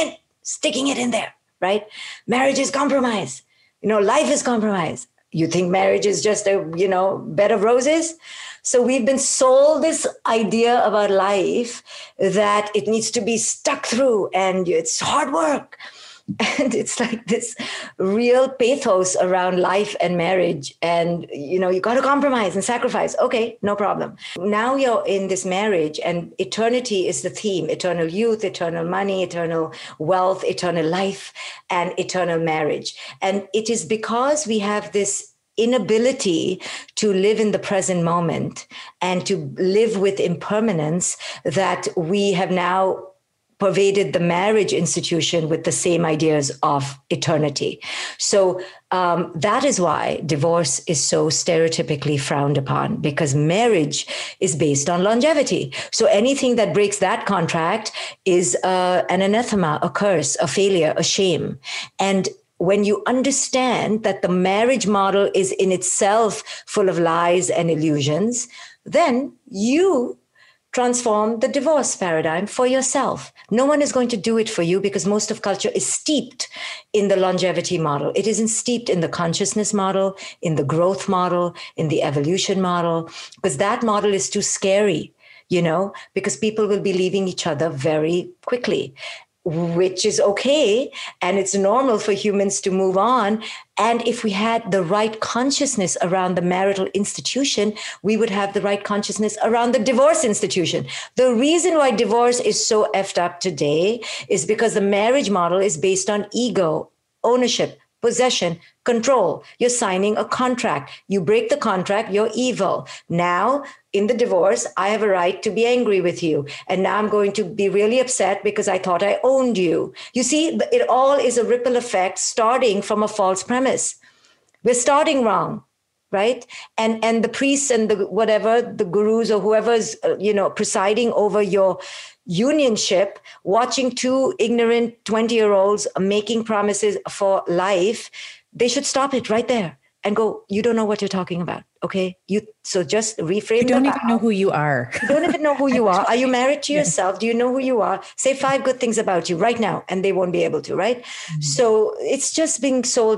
it in there, right? Marriage is compromise. Life is compromise. You think marriage is just a, bed of roses? So we've been sold this idea about life that it needs to be stuck through and it's hard work. And it's like this real pathos around life and marriage. And, you got to compromise and sacrifice. Okay, no problem. Now you're in this marriage and eternity is the theme. Eternal youth, eternal money, eternal wealth, eternal life, and eternal marriage. And it is because we have this inability to live in the present moment and to live with impermanence that we have now pervaded the marriage institution with the same ideas of eternity. So that is why divorce is so stereotypically frowned upon, because marriage is based on longevity. So anything that breaks that contract is an anathema, a curse, a failure, a shame. And when you understand that the marriage model is in itself full of lies and illusions, then you transform the divorce paradigm for yourself. No one is going to do it for you because most of culture is steeped in the longevity model. It isn't steeped in the consciousness model, in the growth model, in the evolution model, because that model is too scary, because people will be leaving each other very quickly, which is okay. And it's normal for humans to move on. And if we had the right consciousness around the marital institution, we would have the right consciousness around the divorce institution. The reason why divorce is so effed up today is because the marriage model is based on ego, ownership, possession, control. You're signing a contract. You break the contract, you're evil. Now, in the divorce, I have a right to be angry with you. And now I'm going to be really upset because I thought I owned you. You see, it all is a ripple effect starting from a false premise. We're starting wrong, right? And the priests and the gurus or whoever's, presiding over your unionship, watching two ignorant 20-year-olds making promises for life, they should stop it right there and go, you don't know what you're talking about. Okay. So just reframe. You don't even know who you are. You don't even know who you are. Are you married to yourself? Do you know who you are? Say 5 good things about you right now, and they won't be able to, right? Mm-hmm. So it's just being sold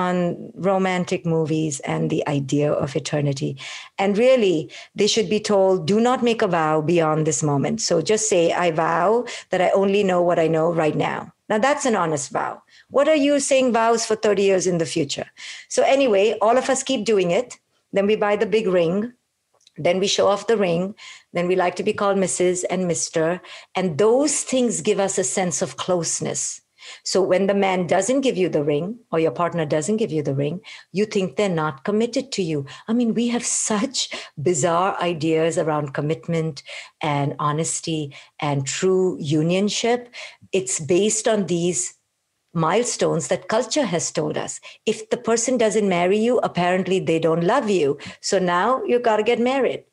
on romantic movies and the idea of eternity. And really, they should be told, do not make a vow beyond this moment. So just say, I vow that I only know what I know right now. Now that's an honest vow. What are you saying vows for 30 years in the future? So anyway, all of us keep doing it. Then we buy the big ring. Then we show off the ring. Then we like to be called Mrs. and Mr. And those things give us a sense of closeness. So when the man doesn't give you the ring or your partner doesn't give you the ring, you think they're not committed to you. I mean, we have such bizarre ideas around commitment and honesty and true unionship. It's based on these milestones that culture has told us. If the person doesn't marry you, apparently they don't love you. So now you got to get married.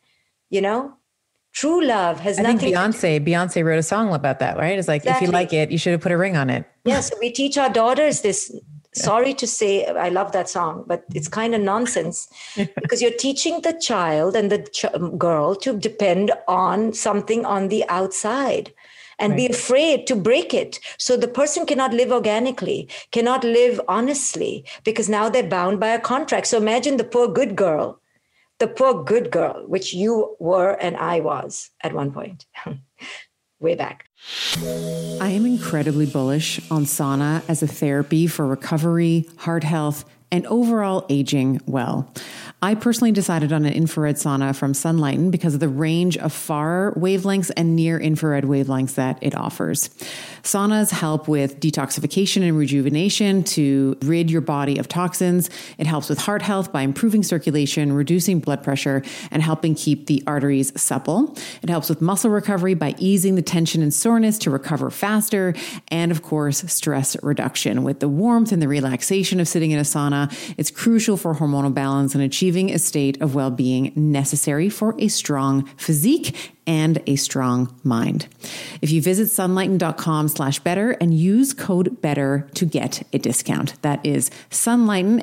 True love has nothing. I think Beyonce wrote a song about that, right? It's like, exactly. If you like it, you should have put a ring on it. Yes. Yeah, so we teach our daughters this Sorry to say, I love that song, but it's kind of nonsense because you're teaching the child and the girl to depend on something on the outside and be afraid to break it. So the person cannot live organically, cannot live honestly, because now they're bound by a contract. So imagine the poor good girl, which you were and I was at one point, way back. I am incredibly bullish on sauna as a therapy for recovery, heart health, and overall aging well. I personally decided on an infrared sauna from Sunlighten because of the range of far wavelengths and near infrared wavelengths that it offers. Saunas help with detoxification and rejuvenation to rid your body of toxins. It helps with heart health by improving circulation, reducing blood pressure, and helping keep the arteries supple. It helps with muscle recovery by easing the tension and soreness to recover faster. And of course, stress reduction. With the warmth and the relaxation of sitting in a sauna, it's crucial for hormonal balance and achieving a state of well-being necessary for a strong physique and a strong mind. If you visit sunlighten.com/better and use code BETTER to get a discount. That is Sunlighten,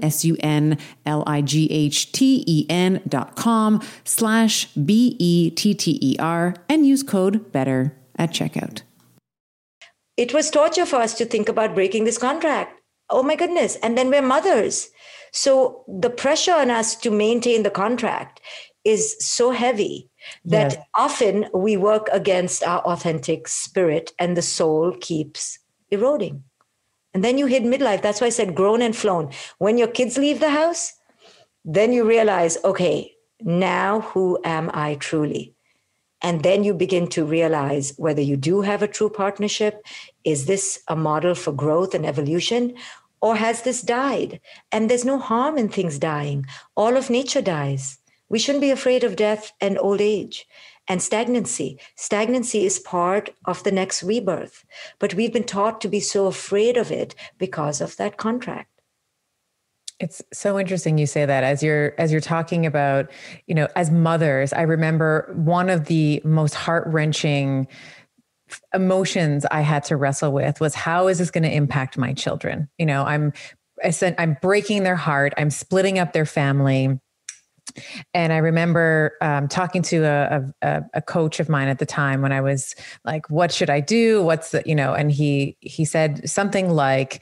sunlighten.com/BETTER and use code BETTER at checkout. It was torture for us to think about breaking this contract. Oh my goodness. And then we're mothers. So the pressure on us to maintain the contract is so heavy that often we work against our authentic spirit and the soul keeps eroding. And then you hit midlife. That's why I said grown and flown. When your kids leave the house, then you realize, okay, now who am I truly? And then you begin to realize whether you do have a true partnership. Is this a model for growth and evolution? Or has this died? And there's no harm in things dying. All of nature dies. We shouldn't be afraid of death and old age and stagnancy. Stagnancy is part of the next rebirth. But we've been taught to be so afraid of it because of that contract. It's so interesting you say that as you're talking about, as mothers. I remember one of the most heart-wrenching emotions I had to wrestle with was, how is this going to impact my children? I'm breaking their heart. I'm splitting up their family. And I remember talking to a coach of mine at the time when I was like, what should I do? What's the, and he said something like,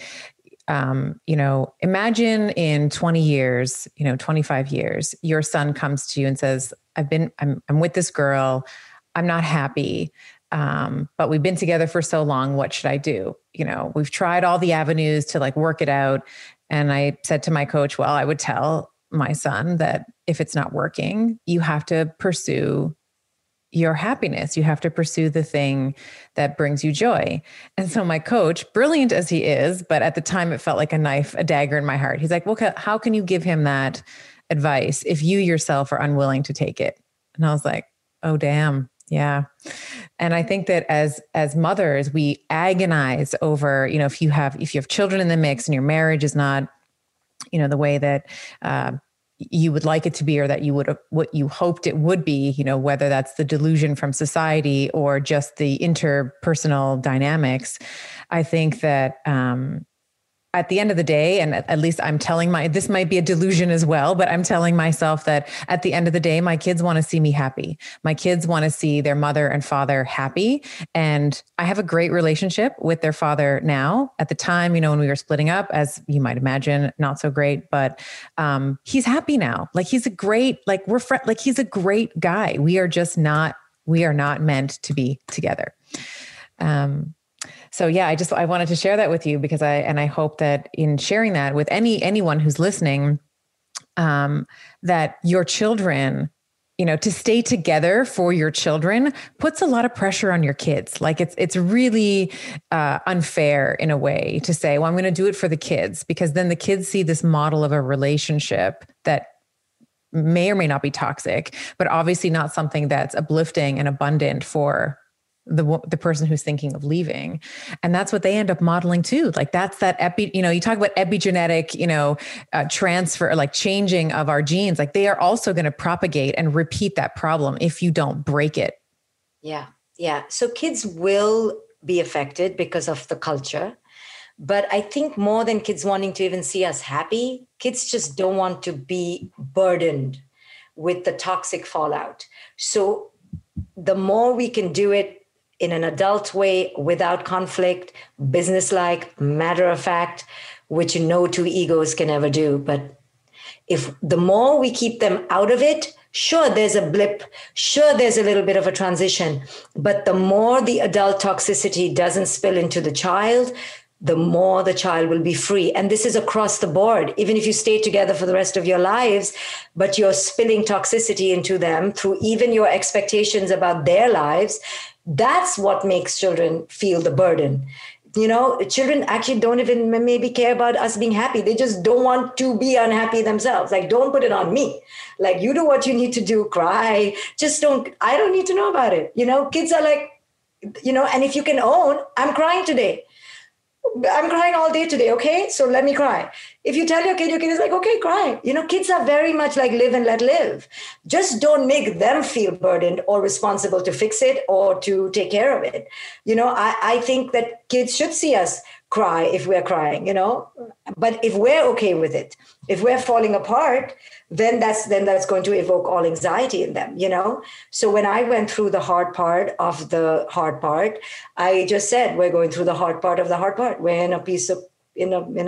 imagine in 20 years, 25 years, your son comes to you and says, I'm with this girl. I'm not happy. But we've been together for so long. What should I do? We've tried all the avenues to work it out. And I said to my coach, well, I would tell my son that if it's not working, you have to pursue your happiness. You have to pursue the thing that brings you joy. And so my coach, brilliant as he is, but at the time it felt like a dagger in my heart. He's like, well, how can you give him that advice if you yourself are unwilling to take it? And I was like, oh, damn. Yeah. And I think that as mothers, we agonize over, if you have children in the mix and your marriage is not, the way that you would like it to be, or that you would have, what you hoped it would be, whether that's the delusion from society or just the interpersonal dynamics. I think that, at the end of the day, and at least I'm telling this might be a delusion as well, but I'm telling myself that at the end of the day, my kids want to see me happy. My kids want to see their mother and father happy. And I have a great relationship with their father now. At the time, when we were splitting up, as you might imagine, not so great, but he's happy now. He's a great, he's a great guy. We are not meant to be together. So yeah, I wanted to share that with you because I hope that in sharing that with anyone who's listening, that your children, to stay together for your children puts a lot of pressure on your kids. It's really unfair in a way to say, well, I'm going to do it for the kids, because then the kids see this model of a relationship that may or may not be toxic, but obviously not something that's uplifting and abundant for the person who's thinking of leaving. And that's what they end up modeling too. That's that you talk about epigenetic, transfer, changing of our genes. They are also going to propagate and repeat that problem if you don't break it. Yeah. Yeah. So kids will be affected because of the culture, But I think more than kids wanting to even see us happy, kids just don't want to be burdened with the toxic fallout. So the more we can do it in an adult way, without conflict, businesslike, matter of fact, which no two egos can ever do. But if the more we keep them out of it, sure, there's a blip, sure, there's a little bit of a transition, but the more the adult toxicity doesn't spill into the child, the more the child will be free. And this is across the board. Even if you stay together for the rest of your lives, but you're spilling toxicity into them through even your expectations about their lives, that's what makes children feel the burden. You know, children actually don't even maybe care about us being happy. They just don't want to be unhappy themselves. Like, don't put it on me. Like, you do what you need to do, cry. I don't need to know about it. You know, kids are like, you know, and if you can own, I'm crying today. I'm crying all day today, okay? So let me cry. If you tell your kid is like, okay, cry. You know, kids are very much like live and let live. Just don't make them feel burdened or responsible to fix it or to take care of it. You know, I think that kids should see us cry if we're crying, you know, but if we're okay with it, if we're falling apart, then that's going to evoke all anxiety in them, you know? So when I went through the hard part of the hard part, I just said, we're going through the hard part of the hard part. We're in a piece of, in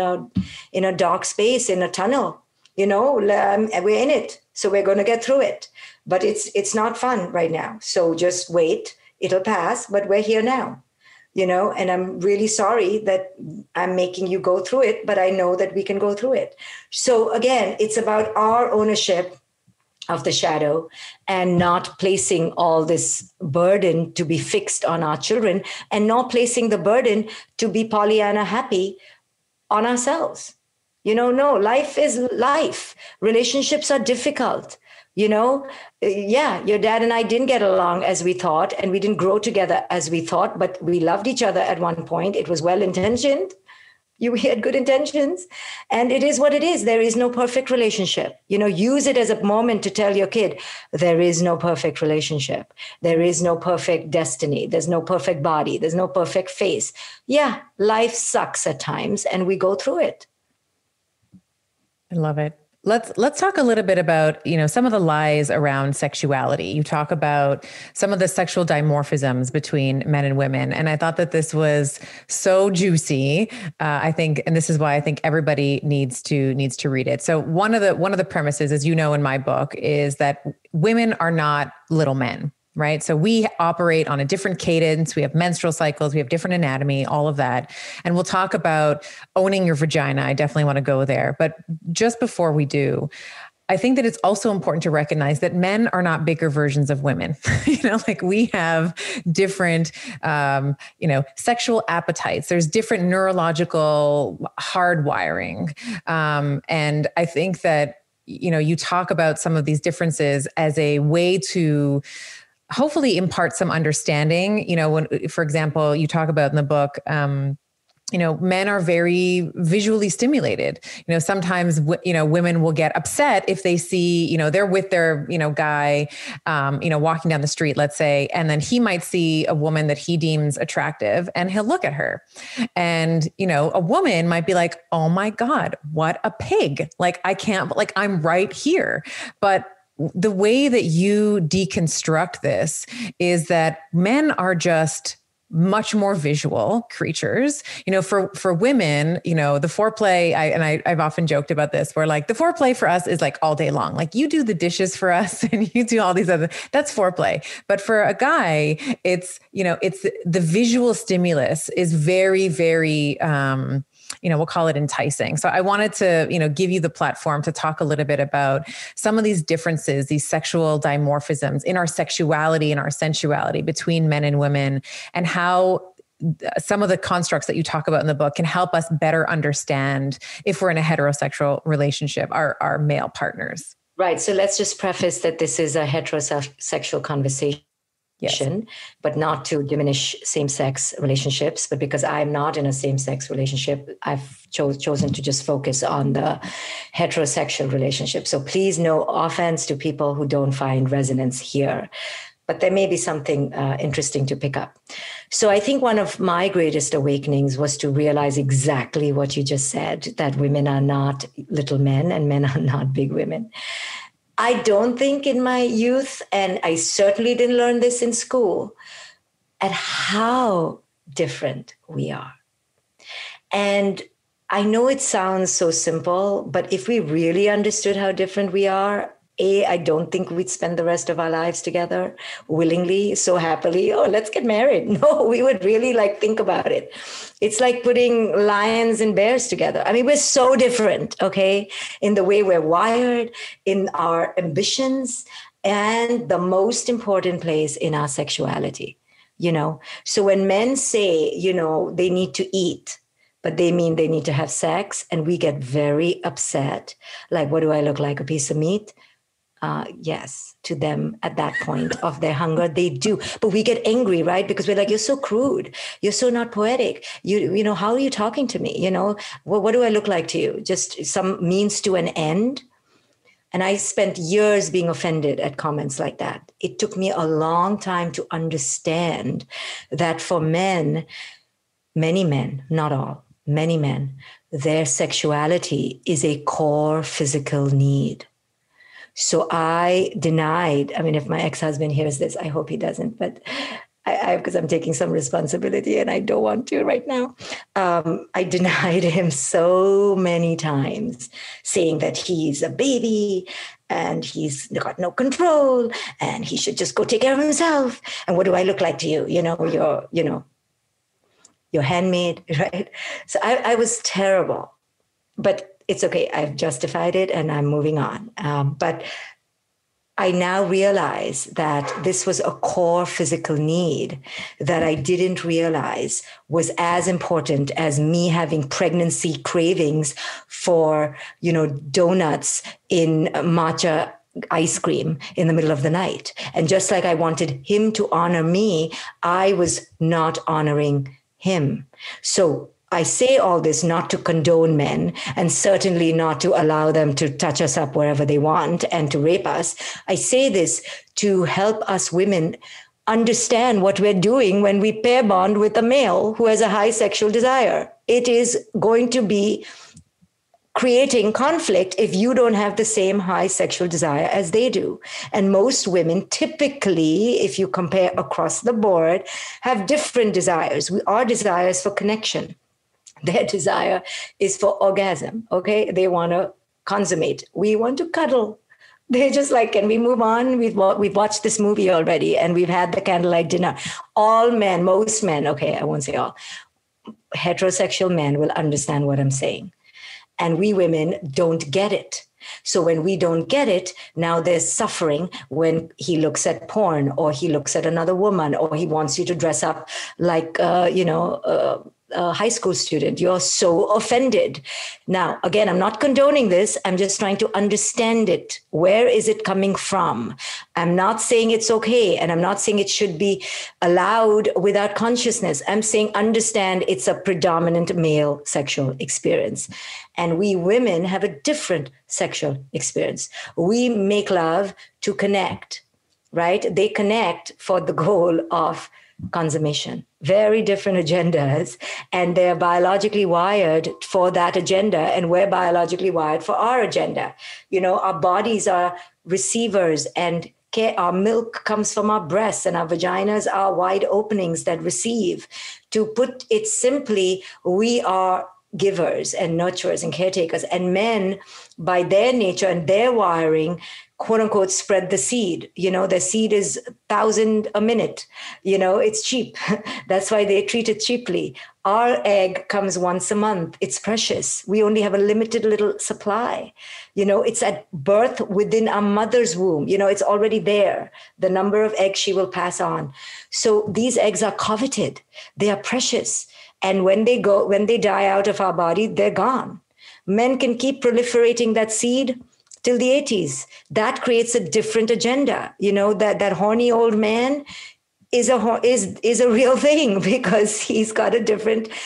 a dark space, in a tunnel, you know, we're in it. So we're going to get through it, but it's not fun right now. So just wait, it'll pass, but we're here now. You know, and I'm really sorry that I'm making you go through it, but I know that we can go through it. So again, it's about our ownership of the shadow and not placing all this burden to be fixed on our children and not placing the burden to be Pollyanna happy on ourselves. You know, no, life is life. Relationships are difficult. You know, yeah, your dad and I didn't get along as we thought, and we didn't grow together as we thought, but we loved each other at one point. It was well-intentioned. We had good intentions, and it is what it is. There is no perfect relationship. You know, use it as a moment to tell your kid, there is no perfect relationship. There is no perfect destiny. There's no perfect body. There's no perfect face. Yeah, life sucks at times, and we go through it. I love it. Let's talk a little bit about, you know, some of the lies around sexuality. You talk about some of the sexual dimorphisms between men and women. And I thought that this was so juicy. I think, and this is why I think everybody needs to read it. So one of the premises, as you know, in my book, is that women are not little men. Right. So we operate on a different cadence. We have menstrual cycles. We have different anatomy, all of that. And we'll talk about owning your vagina. I definitely want to go there. But just before we do, I think that it's also important to recognize that men are not bigger versions of women. You know, like we have different, sexual appetites. There's different neurological hardwiring. And I think that, you know, you talk about some of these differences as a way to hopefully impart some understanding. You know, when, for example, you talk about in the book, you know, men are very visually stimulated. You know, sometimes, women will get upset if they see, you know, they're with their, you know, guy, walking down the street, let's say, and then he might see a woman that he deems attractive and he'll look at her. And, you know, a woman might be like, oh my God, what a pig. Like, I can't, like, I'm right here. But the way that you deconstruct this is that men are just much more visual creatures. You know, for women, you know, the foreplay, I've often joked about this, where like the foreplay for us is like all day long. Like you do the dishes for us and you do all these other, that's foreplay. But for a guy, it's, you know, it's the visual stimulus is very, very, we'll call it enticing. So I wanted to, you know, give you the platform to talk a little bit about some of these differences, these sexual dimorphisms in our sexuality and our sensuality between men and women, and how some of the constructs that you talk about in the book can help us better understand if we're in a heterosexual relationship, our male partners. Right. So let's just preface that this is a heterosexual conversation. Yes. But not to diminish same-sex relationships, but because I'm not in a same-sex relationship, I've chosen to just focus on the heterosexual relationship. So please, no offense to people who don't find resonance here. but there may be something interesting to pick up. So I think one of my greatest awakenings was to realize exactly what you just said, that women are not little men and men are not big women. I don't think in my youth, and I certainly didn't learn this in school, at how different we are. And I know it sounds so simple, but if we really understood how different we are, I don't think we'd spend the rest of our lives together willingly, so happily. Oh, let's get married. No, we would really think about it. It's like putting lions and bears together. I mean, we're so different, okay, in the way we're wired, in our ambitions, and the most important place in our sexuality, So when men say, they need to eat, but they mean they need to have sex, and we get very upset. Like, what do I look like, a piece of meat? Yes, to them at that point of their hunger, they do. But we get angry, right? Because we're like, you're so crude. You're so not poetic. How are you talking to me? What do I look like to you? Just some means to an end. And I spent years being offended at comments like that. It took me a long time to understand that for men, many men, not all, many men, their sexuality is a core physical need. So I denied, if my ex-husband hears this, I hope he doesn't, but because I'm taking some responsibility and I don't want to right now. I denied him so many times, saying that he's a baby and he's got no control and he should just go take care of himself. And what do I look like to you? Your handmaid, right? So I was terrible, but it's okay. I've justified it and I'm moving on. But I now realize that this was a core physical need that I didn't realize was as important as me having pregnancy cravings for, donuts in matcha ice cream in the middle of the night. And just like I wanted him to honor me, I was not honoring him. So I say all this not to condone men and certainly not to allow them to touch us up wherever they want and to rape us. I say this to help us women understand what we're doing when we pair bond with a male who has a high sexual desire. It is going to be creating conflict if you don't have the same high sexual desire as they do. And most women typically, if you compare across the board, have different desires. Our desire is for connection. Their desire is for orgasm, okay? They want to consummate. We want to cuddle. They're just like, can we move on? We've watched this movie already and we've had the candlelight dinner. All men, most men, okay, I won't say all, heterosexual men will understand what I'm saying. And we women don't get it. So when we don't get it, now there's suffering when he looks at porn or he looks at another woman or he wants you to dress up like, a high school student. You're so offended. Now, again, I'm not condoning this. I'm just trying to understand it. Where is it coming from? I'm not saying it's okay. And I'm not saying it should be allowed without consciousness. I'm saying understand it's a predominant male sexual experience. And we women have a different sexual experience. We make love to connect, right? They connect for the goal of consummation. Very different agendas, and they're biologically wired for that agenda, and we're biologically wired for our agenda. Our bodies are receivers, and our milk comes from our breasts, and our vaginas are wide openings that receive. To put it simply, we are givers and nurturers and caretakers, and men, by their nature and their wiring, quote unquote, spread the seed. Their seed is 1,000 a minute. It's cheap. That's why they treat it cheaply. Our egg comes once a month. It's precious. We only have a limited little supply. It's at birth within our mother's womb. It's already there, the number of eggs she will pass on. So these eggs are coveted. They are precious. And when they die out of our body, they're gone. Men can keep proliferating that seed till the 80s. That creates a different agenda. That horny old man is a real thing because he's got a different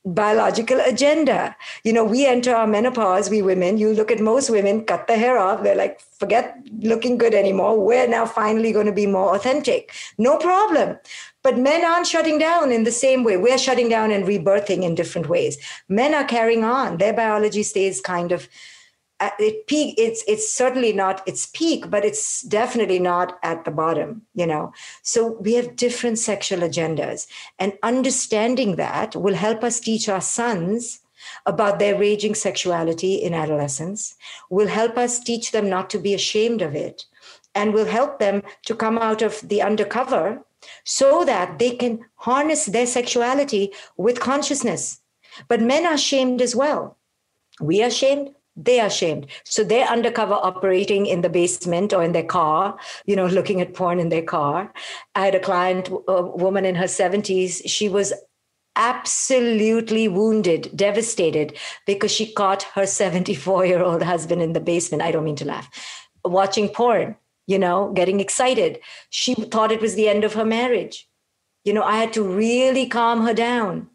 biological agenda. We enter our menopause, we women, you look at most women, cut the hair off. They're like, forget looking good anymore. We're now finally going to be more authentic. No problem. But men aren't shutting down in the same way. We're shutting down and rebirthing in different ways. Men are carrying on. Their biology stays kind of at its peak. It's certainly not its peak, but it's definitely not at the bottom, So we have different sexual agendas, and understanding that will help us teach our sons about their raging sexuality in adolescence, will help us teach them not to be ashamed of it, and will help them to come out of the undercover so that they can harness their sexuality with consciousness. But men are shamed as well. We are shamed. They are shamed. So they're undercover operating in the basement or in their car, looking at porn in their car. I had a client, a woman in her 70s. She was absolutely wounded, devastated, because she caught her 74-year-old husband in the basement. I don't mean to laugh. Watching porn, getting excited. She thought it was the end of her marriage. I had to really calm her down.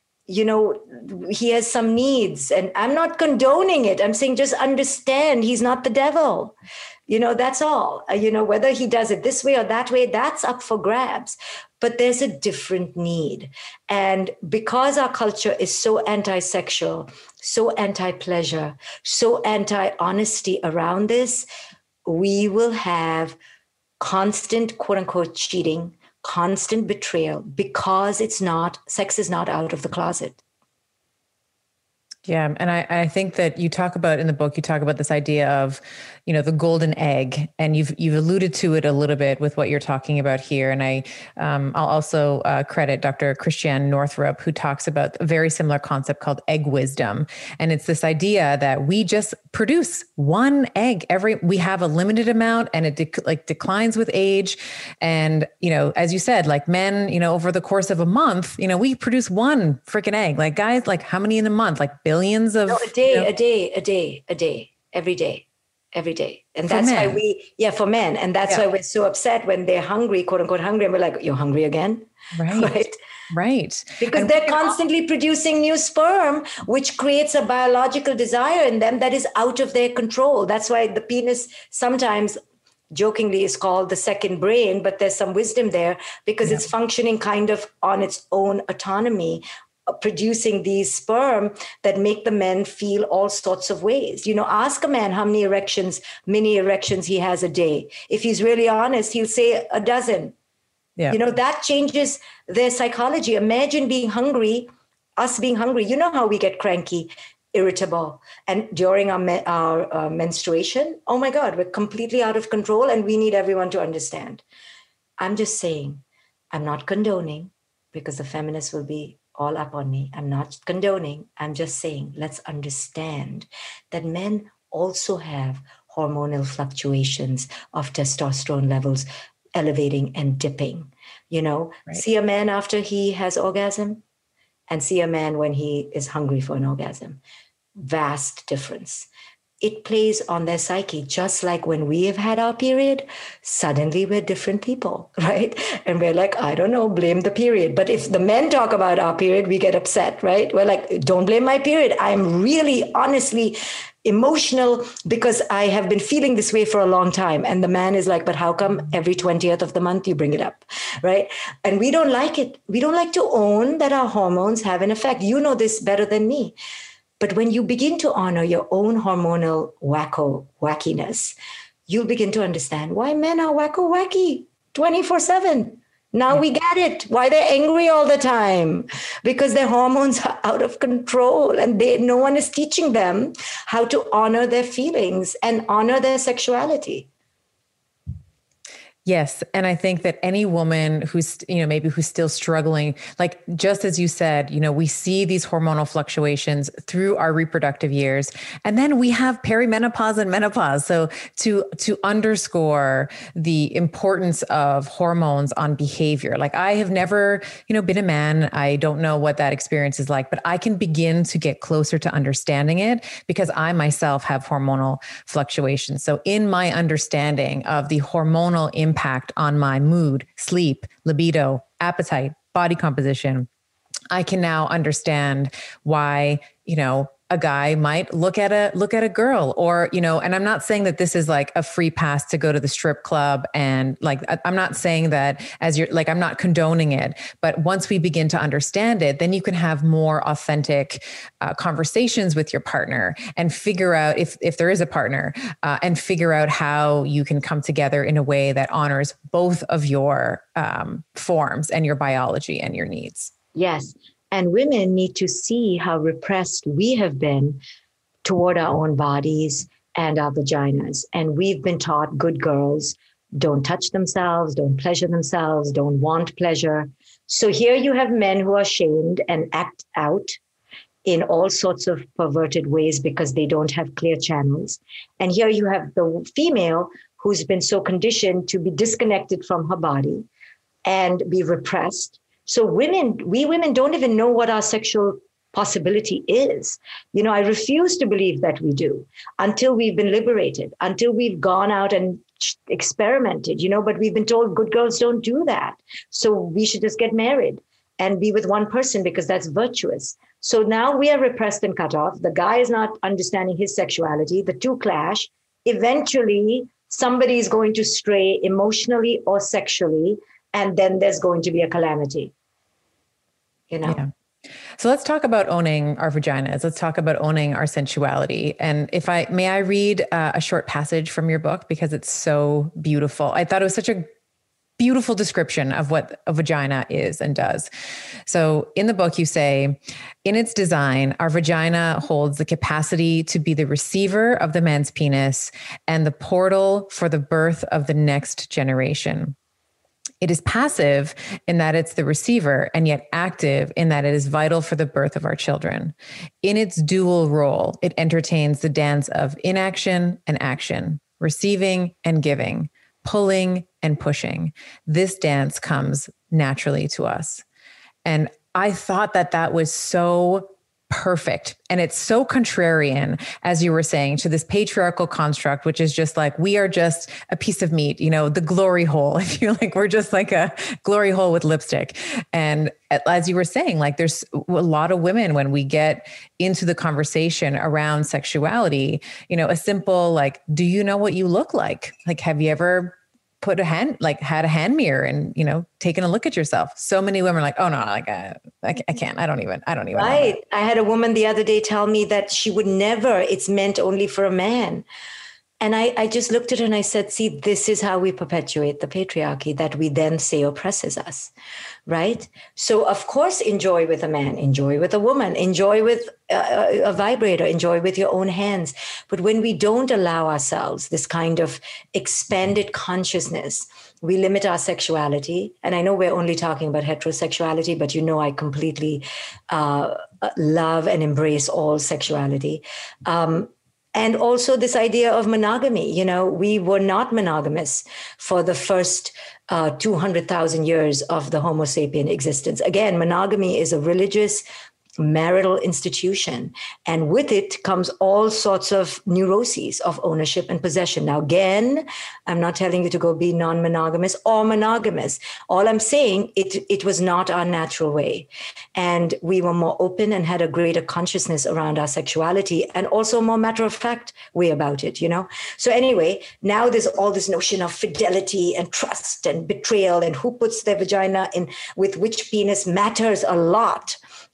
He has some needs, and I'm not condoning it. I'm saying just understand he's not the devil. That's all. Whether he does it this way or that way, that's up for grabs. But there's a different need. And because our culture is so anti-sexual, so anti-pleasure, so anti-honesty around this, we will have constant, quote unquote, cheating, constant betrayal, because sex is not out of the closet. Yeah. And I think that you talk about in the book, you talk about this idea of, the golden egg, and you've alluded to it a little bit with what you're talking about here. And I'll also credit Dr. Christiane Northrup, who talks about a very similar concept called egg wisdom. And it's this idea that we just produce one egg we have a limited amount, and it declines with age. And, as you said, like men, over the course of a month, we produce one freaking egg. Like guys, like how many in a month? Like billions of a day, every day. And that's why for men. And that's why we're so upset when they're hungry, quote unquote hungry. And we're like, you're hungry again? Right. Because they're constantly producing new sperm, which creates a biological desire in them that is out of their control. That's why the penis sometimes jokingly is called the second brain, but there's some wisdom there, because it's functioning kind of on its own autonomy, producing these sperm that make the men feel all sorts of ways. Ask a man how many mini erections he has a day. If he's really honest, he'll say a dozen. Yeah. That changes their psychology. Imagine us being hungry. You know how we get cranky, irritable. And during our menstruation, oh my God, we're completely out of control, and we need everyone to understand. I'm just saying, I'm not condoning, because the feminists will be all up on me. I'm not condoning. I'm just saying, let's understand that men also have hormonal fluctuations of testosterone levels elevating and dipping. See a man after he has orgasm, and see a man when he is hungry for an orgasm. Vast difference. It plays on their psyche, just like when we have had our period, suddenly we're different people, right? And we're like, I don't know, blame the period. But if the men talk about our period, we get upset, right? We're like, don't blame my period. I'm really, honestly emotional because I have been feeling this way for a long time. And the man is like, but how come every 20th of the month you bring it up, right? And we don't like it. We don't like to own that our hormones have an effect. You know this better than me. But when you begin to honor your own hormonal wackiness, you'll begin to understand why men are wacky 24/7. Now we get it. Why they're angry all the time. Because their hormones are out of control, and no one is teaching them how to honor their feelings and honor their sexuality. Yes. And I think that any woman who's, maybe who's still struggling, like just as you said, we see these hormonal fluctuations through our reproductive years, and then we have perimenopause and menopause. So to underscore the importance of hormones on behavior, like I have never, been a man. I don't know what that experience is like, but I can begin to get closer to understanding it because I myself have hormonal fluctuations. So in my understanding of the hormonal impact on my mood, sleep, libido, appetite, body composition, I can now understand why, a guy might look at a girl, or, and I'm not saying that this is like a free pass to go to the strip club. And like, I'm not saying that as you're like, I'm not condoning it, but once we begin to understand it, then you can have more authentic conversations with your partner and figure out if there is a partner, and figure out how you can come together in a way that honors both of your forms and your biology and your needs. Yes. And women need to see how repressed we have been toward our own bodies and our vaginas. And we've been taught good girls don't touch themselves, don't pleasure themselves, don't want pleasure. So here you have men who are shamed and act out in all sorts of perverted ways because they don't have clear channels. And here you have the female who's been so conditioned to be disconnected from her body and be repressed. So we women don't even know what our sexual possibility is. I refuse to believe that we do until we've been liberated, until we've gone out and experimented, but we've been told good girls don't do that. So we should just get married and be with one person because that's virtuous. So now we are repressed and cut off. The guy is not understanding his sexuality. The two clash. Eventually, somebody is going to stray emotionally or sexually, and then there's going to be a calamity. Yeah. So let's talk about owning our vaginas. Let's talk about owning our sensuality. And may I read a short passage from your book because it's so beautiful. I thought it was such a beautiful description of what a vagina is and does. So in the book, you say, in its design, our vagina holds the capacity to be the receiver of the man's penis and the portal for the birth of the next generation. It is passive in that it's the receiver, and yet active in that it is vital for the birth of our children. In its dual role, it entertains the dance of inaction and action, receiving and giving, pulling and pushing. This dance comes naturally to us. And I thought that was so perfect. And it's so contrarian, as you were saying, to this patriarchal construct, which is just like, we are just a piece of meat, the glory hole. I feel like we're just like a glory hole with lipstick. And as you were saying, like there's a lot of women, when we get into the conversation around sexuality, a simple, like, do you know what you look like? Like, have you ever had a hand mirror and, taken a look at yourself? So many women are like, oh no, like I can't, I don't even. Right. I had a woman the other day tell me that she would never, it's meant only for a man. And I just looked at her and I said, see, this is how we perpetuate the patriarchy that we then say oppresses us, right? So of course, enjoy with a man, enjoy with a woman, enjoy with a vibrator, enjoy with your own hands. But when we don't allow ourselves this kind of expanded consciousness, we limit our sexuality. And I know we're only talking about heterosexuality, but I completely love and embrace all sexuality. And also this idea of monogamy. We were not monogamous for the first 200,000 years of the Homo sapien existence. Again, monogamy is a religious marital institution. And with it comes all sorts of neuroses of ownership and possession. Now, again, I'm not telling you to go be non-monogamous or monogamous. All I'm saying, it was not our natural way. And we were more open and had a greater consciousness around our sexuality and also a more matter-of-fact way about it, So anyway, now there's all this notion of fidelity and trust and betrayal and who puts their vagina in with which penis matters a lot.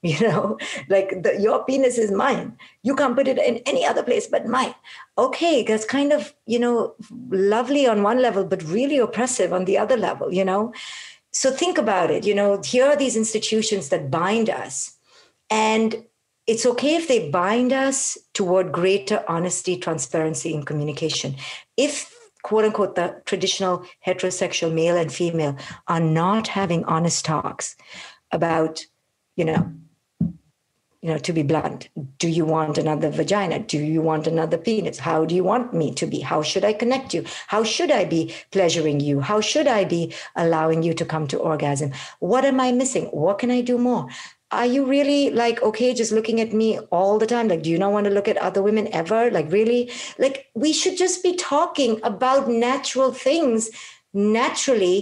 Like your penis is mine. You can't put it in any other place but mine. Okay, that's kind of, lovely on one level, but really oppressive on the other level, So think about it. Here are these institutions that bind us. And it's okay if they bind us toward greater honesty, transparency, and communication. If, quote unquote, the traditional heterosexual male and female are not having honest talks about, to be blunt, do you want another vagina? Do you want another penis? How do you want me to be? How should I connect you? How should I be pleasuring you? How should I be allowing you to come to orgasm? What am I missing? What can I do more? Are you really just looking at me all the time? Do you not want to look at other women ever? Really? We should just be talking about natural things naturally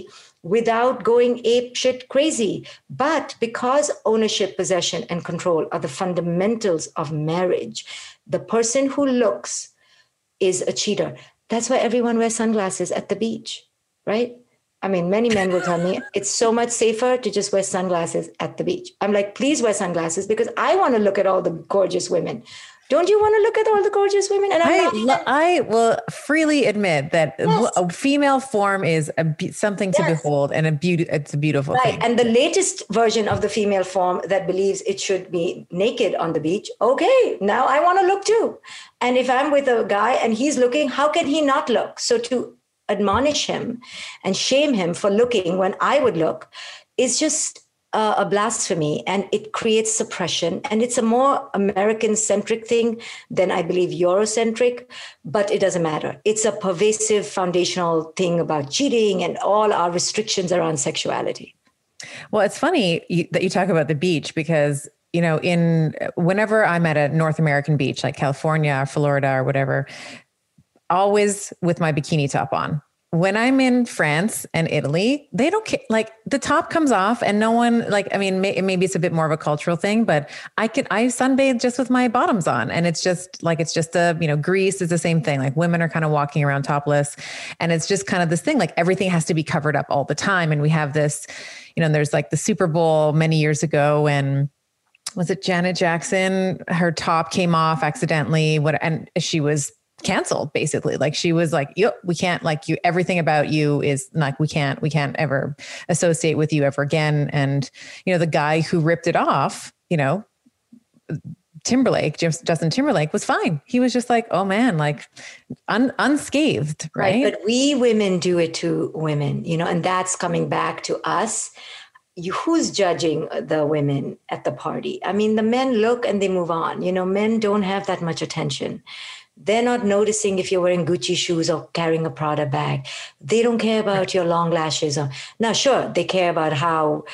without going ape shit crazy. But because ownership, possession, and control are the fundamentals of marriage, the person who looks is a cheater. That's why everyone wears sunglasses at the beach, right? I mean, many men will tell me it's so much safer to just wear sunglasses at the beach. I'm like, please wear sunglasses because I want to look at all the gorgeous women. Don't you want to look at all the gorgeous women? And I will freely admit that a female form is something to behold and it's a beautiful thing. And the latest version of the female form that believes it should be naked on the beach. Okay, now I want to look too. And if I'm with a guy and he's looking, how can he not look? So to admonish him and shame him for looking when I would look is just a blasphemy, and it creates suppression. And it's a more American-centric thing than I believe Eurocentric, but it doesn't matter. It's a pervasive foundational thing about cheating and all our restrictions around sexuality. Well, it's funny that you talk about the beach because, you know, whenever I'm at a North American beach, like California or Florida or whatever, always with my bikini top on. When I'm in France and Italy, they don't care. Like the top comes off and no one maybe it's a bit more of a cultural thing, but I sunbathe just with my bottoms on. And it's just Greece is the same thing. Like women are kind of walking around topless and it's just kind of this thing, like everything has to be covered up all the time. And we have this, there's like the Super Bowl many years ago when, was it Janet Jackson? Her top came off accidentally. And she was canceled basically. Like she was like, we can't, like, you, everything about you is like, we can't ever associate with you ever again. And, the guy who ripped it off, Justin Timberlake was fine. He was just like, oh man, like unscathed. Right. But we women do it to women, and that's coming back to us. Who's judging the women at the party? I mean, the men look and they move on. Men don't have that much attention. They're not noticing if you're wearing Gucci shoes or carrying a Prada bag. They don't care about your long lashes. Now, sure, they care about how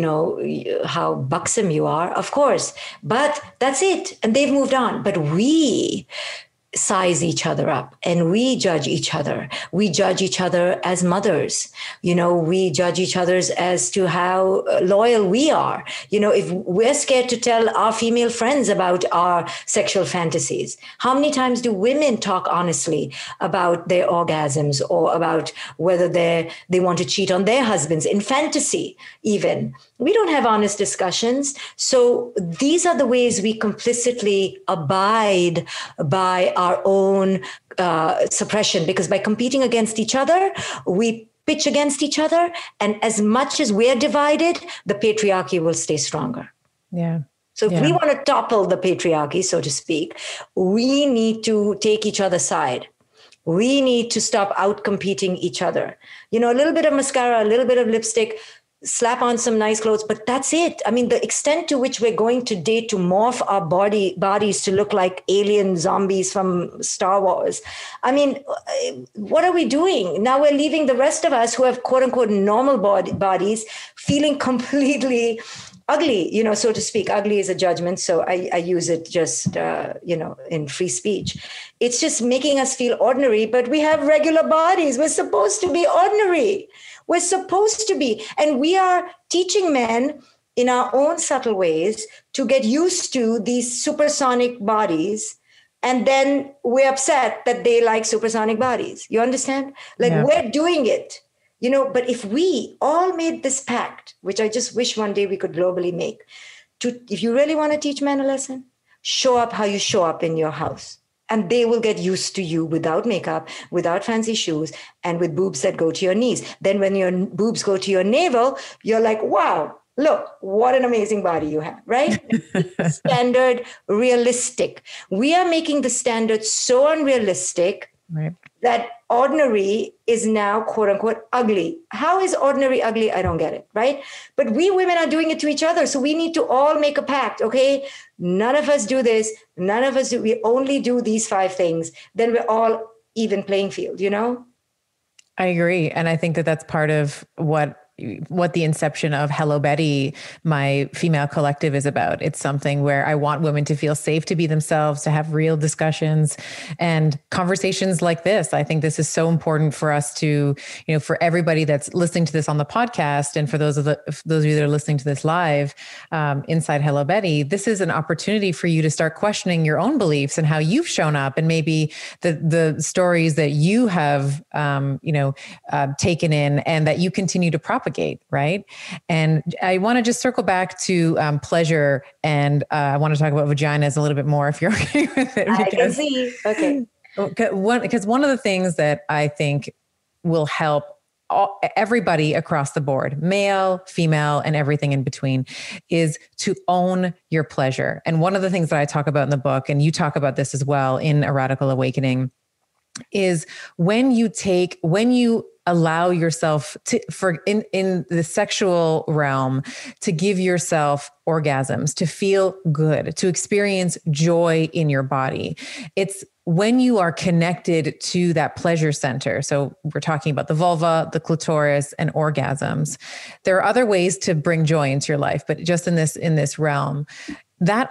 buxom you are, of course, but that's it. And they've moved on. But we size each other up and we judge each other. We judge each other as mothers. We judge each other as to how loyal we are. If we're scared to tell our female friends about our sexual fantasies, how many times do women talk honestly about their orgasms or about whether they want to cheat on their husbands in fantasy even? We don't have honest discussions. So these are the ways we complicitly abide by our own suppression, because by competing against each other, we pitch against each other. And as much as we're divided, the patriarchy will stay stronger. Yeah. So if we want to topple the patriarchy, so to speak, we need to take each other's side. We need to stop out-competing each other. A little bit of mascara, a little bit of lipstick, slap on some nice clothes, but that's it. I mean, the extent to which we're going to date to morph our bodies to look like alien zombies from Star Wars. I mean, what are we doing? Now we're leaving the rest of us who have quote unquote normal bodies feeling completely ugly, so to speak. Ugly is a judgment. So I use it just, in free speech. It's just making us feel ordinary, but we have regular bodies. We're supposed to be ordinary. We're supposed to be. And we are teaching men in our own subtle ways to get used to these supersonic bodies. And then we're upset that they like supersonic bodies. You understand? We're doing it, but if we all made this pact, which I just wish one day we could globally make, if you really want to teach men a lesson, show up how you show up in your house. And they will get used to you without makeup, without fancy shoes, and with boobs that go to your knees. Then when your boobs go to your navel, you're like, wow, look, what an amazing body you have, right? Standard, realistic. We are making the standard so unrealistic that ordinary is now, quote unquote, ugly. How is ordinary ugly? I don't get it, right? But we women are doing it to each other. So we need to all make a pact, okay? None of us do this. None of us do. We only do these 5 things. Then we're all even playing field, I agree. And I think that that's part of what what the inception of Hello Betty, my female collective, is about. It's something where I want women to feel safe to be themselves, to have real discussions and conversations like this. I think this is so important for us to, for everybody that's listening to this on the podcast, and for those of you that are listening to this live inside Hello Betty, this is an opportunity for you to start questioning your own beliefs and how you've shown up, and maybe the stories that you have, taken in and that you continue to propagate. Right. And I want to just circle back to pleasure. And I want to talk about vaginas a little bit more, if you're okay with it. I can see. Okay. Because one of the things that I think will help everybody across the board, male, female, and everything in between, is to own your pleasure. And one of the things that I talk about in the book, and you talk about this as well in A Radical Awakening, is when you allow yourself to, in the sexual realm, to give yourself orgasms, to feel good, to experience joy in your body. It's when you are connected to that pleasure center. So we're talking about the vulva, the clitoris, and orgasms. There are other ways to bring joy into your life, but just in this realm, that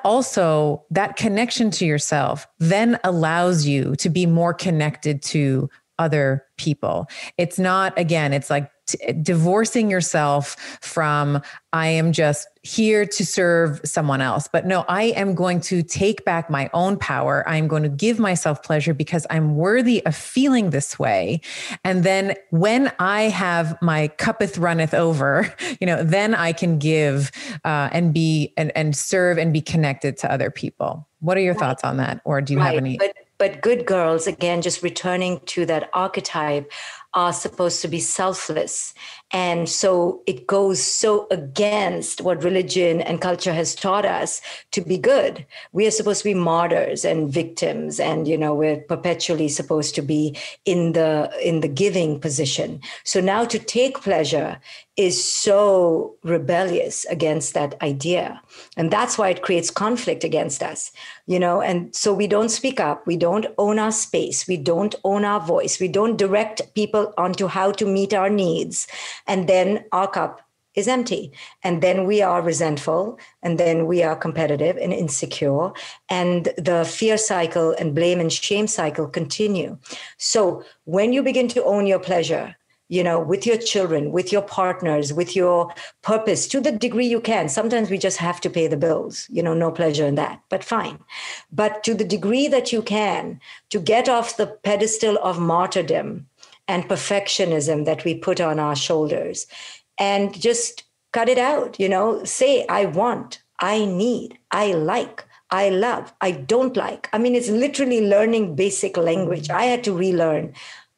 connection to yourself then allows you to be more connected to other people. It's not, again, it's like divorcing yourself from, I am just here to serve someone else. But no, I am going to take back my own power. I'm going to give myself pleasure because I'm worthy of feeling this way. And then when I have my cuppeth runneth over, then I can give and be and serve and be connected to other people. What are your thoughts on that? Or do you have any? But good girls, again, just returning to that archetype, are supposed to be selfless. And so it goes so against what religion and culture has taught us to be good. We are supposed to be martyrs and victims, and we're perpetually supposed to be in the giving position. So now to take pleasure is so rebellious against that idea. And that's why it creates conflict against us, and so we don't speak up. We don't own our space. We don't own our voice. We don't direct people onto how to meet our needs. And then our cup is empty. And then we are resentful. And then we are competitive and insecure. And the fear cycle and blame and shame cycle continue. So when you begin to own your pleasure, with your children, with your partners, with your purpose, to the degree you can. Sometimes we just have to pay the bills, no pleasure in that, but fine. But to the degree that you can, to get off the pedestal of martyrdom and perfectionism that we put on our shoulders, and just cut it out, say, I want, I need, I like, I love, I don't like. I mean, it's literally learning basic language. I had to relearn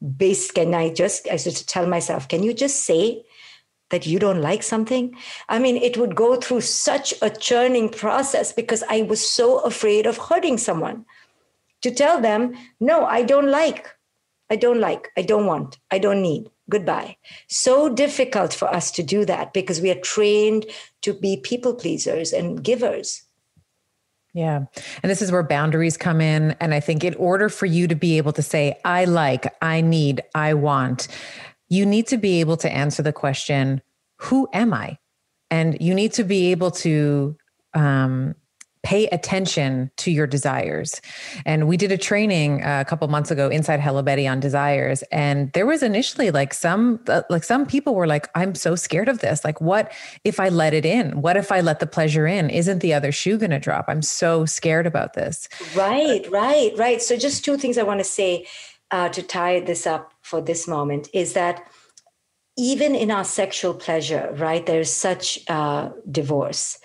I used to tell myself, can you just say that you don't like something? I mean, it would go through such a churning process because I was so afraid of hurting someone. To tell them, no, I don't like, I don't want, I don't need, goodbye. So difficult for us to do that because we are trained to be people pleasers and givers. Yeah. And this is where boundaries come in. And I think in order for you to be able to say, I like, I need, I want, you need to be able to answer the question, who am I? And you need to be able to pay attention to your desires. And we did a training a couple months ago inside Hello Betty on desires. And there was initially some people were like, I'm so scared of this. Like, what if I let it in? What if I let the pleasure in? Isn't the other shoe going to drop? I'm so scared about this. Right. So just two things I want to say to tie this up for this moment is that even in our sexual pleasure, right, there's such divorce.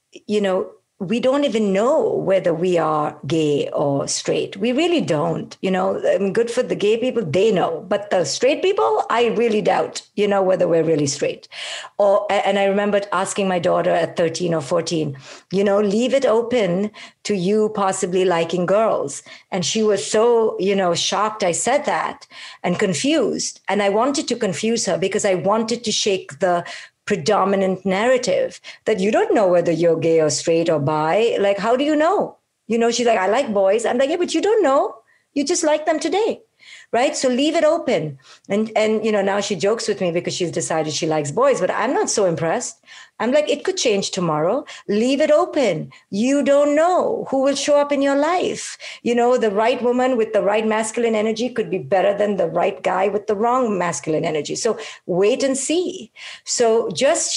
We don't even know whether we are gay or straight. We really don't, good for the gay people, they know, but the straight people, I really doubt, whether we're really straight. And I remember asking my daughter at 13 or 14, leave it open to you possibly liking girls. And she was so, shocked I said that and confused. And I wanted to confuse her because I wanted to shake the predominant narrative that you don't know whether you're gay or straight or bi. Like, how do you know? She's like, I like boys. I'm like, yeah, but you don't know. You just like them today. right? So leave it open. And now she jokes with me because she's decided she likes boys, but I'm not so impressed. I'm like, it could change tomorrow. Leave it open. You don't know who will show up in your life. The right woman with the right masculine energy could be better than the right guy with the wrong masculine energy. So wait and see. So just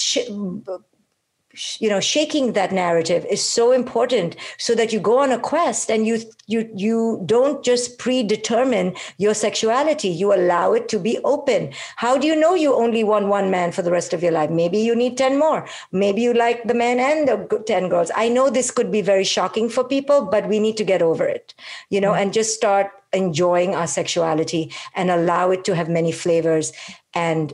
shaking that narrative is so important, so that you go on a quest and you don't just predetermine your sexuality. You allow it to be open. How do you know you only want one man for the rest of your life? Maybe you need 10 more. Maybe you like the man and the 10 girls. I know this could be very shocking for people, but we need to get over it, and just start enjoying our sexuality and allow it to have many flavors and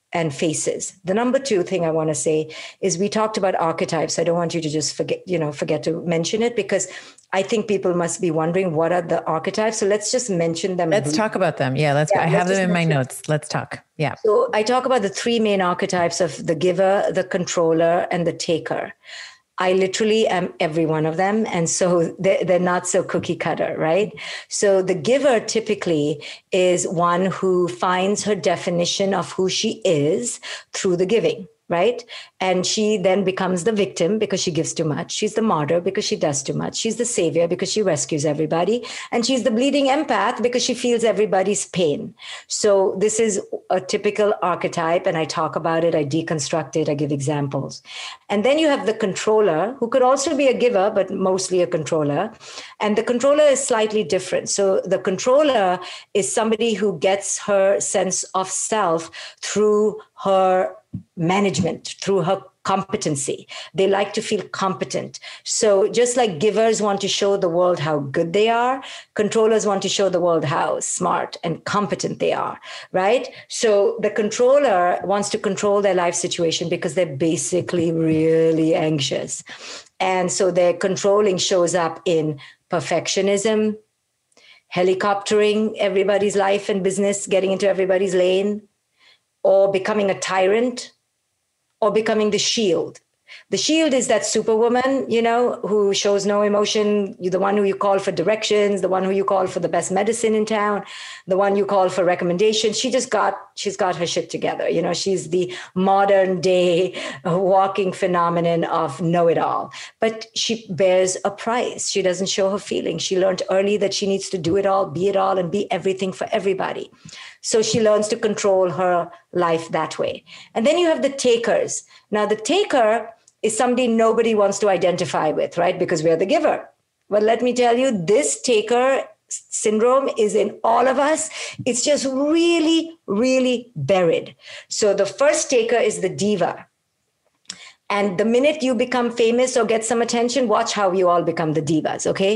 faces. The number 2 thing I want to say is, we talked about archetypes. I don't want you to just forget to mention it, because I think people must be wondering, what are the archetypes? So let's just mention them. Let's talk about them. Yeah, I have them in my notes. Let's talk. Yeah. So I talk about the 3 main archetypes of the giver, the controller, and the taker. I literally am every one of them. And so they're not so cookie cutter, right? So the giver typically is one who finds her definition of who she is through the giving, right? And she then becomes the victim because she gives too much. She's the martyr because she does too much. She's the savior because she rescues everybody. And she's the bleeding empath because she feels everybody's pain. So this is a typical archetype, and I talk about it, I deconstruct it, I give examples. And then you have the controller, who could also be a giver, but mostly a controller. And the controller is slightly different. So the controller is somebody who gets her sense of self through her management, through her competency. They like to feel competent. So just like givers want to show the world how good they are, controllers want to show the world how smart and competent they are, right? So the controller wants to control their life situation because they're basically really anxious. And so their controlling shows up in perfectionism, helicoptering everybody's life and business, getting into everybody's lane, or becoming a tyrant, or becoming the shield. The shield is that superwoman, who shows no emotion. You're the one who you call for directions, the one who you call for the best medicine in town, the one you call for recommendations. She's got her shit together. She's the modern day walking phenomenon of know-it-all. But she bears a price. She doesn't show her feelings. She learned early that she needs to do it all, be it all, and be everything for everybody. So she learns to control her life that way. And then you have the takers. Now, the taker is somebody nobody wants to identify with, right? Because we're the giver. But let me tell you, this taker syndrome is in all of us. It's just really, really buried. So the first taker is the diva. And the minute you become famous or get some attention, watch how you all become the divas, okay?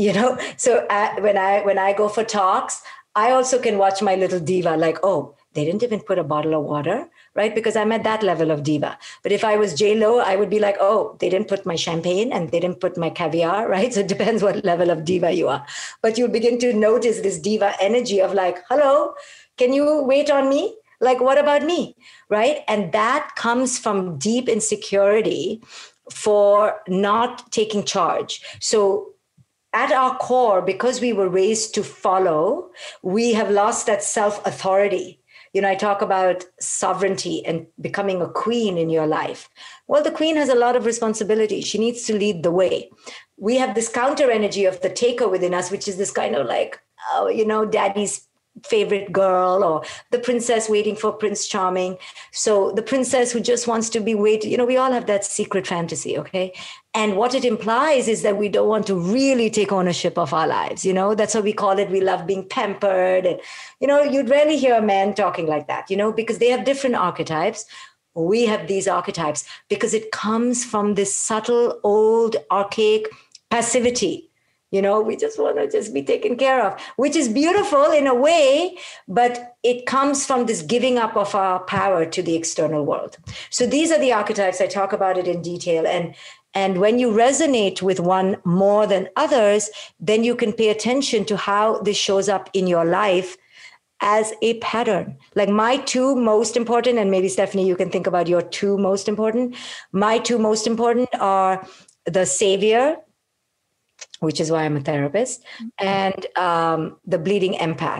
So when I go for talks, I also can watch my little diva like, oh, they didn't even put a bottle of water, right? Because I'm at that level of diva. But if I was J-Lo, I would be like, oh, they didn't put my champagne and they didn't put my caviar, right? So it depends what level of diva you are. But you begin to notice this diva energy of like, hello, can you wait on me? Like, what about me, right? And that comes from deep insecurity for not taking charge. So at our core, because we were raised to follow, we have lost that self-authority. I talk about sovereignty and becoming a queen in your life. Well, the queen has a lot of responsibility. She needs to lead the way. We have this counter energy of the taker within us, which is this kind of like, daddy's favorite girl, or the princess waiting for Prince Charming. So the princess who just wants to be waited, we all have that secret fantasy, okay? And what it implies is that we don't want to really take ownership of our lives. That's what we call it. We love being pampered. And, you'd rarely hear a man talking like that, because they have different archetypes. We have these archetypes because it comes from this subtle, old, archaic passivity. We just want to just be taken care of, which is beautiful in a way, but it comes from this giving up of our power to the external world. So these are the archetypes. I talk about it in detail. And when you resonate with one more than others, then you can pay attention to how this shows up in your life as a pattern. Like my 2 most important, and maybe Stephanie, you can think about your 2 most important. My 2 most important are the savior, which is why I'm a therapist, and the bleeding empath.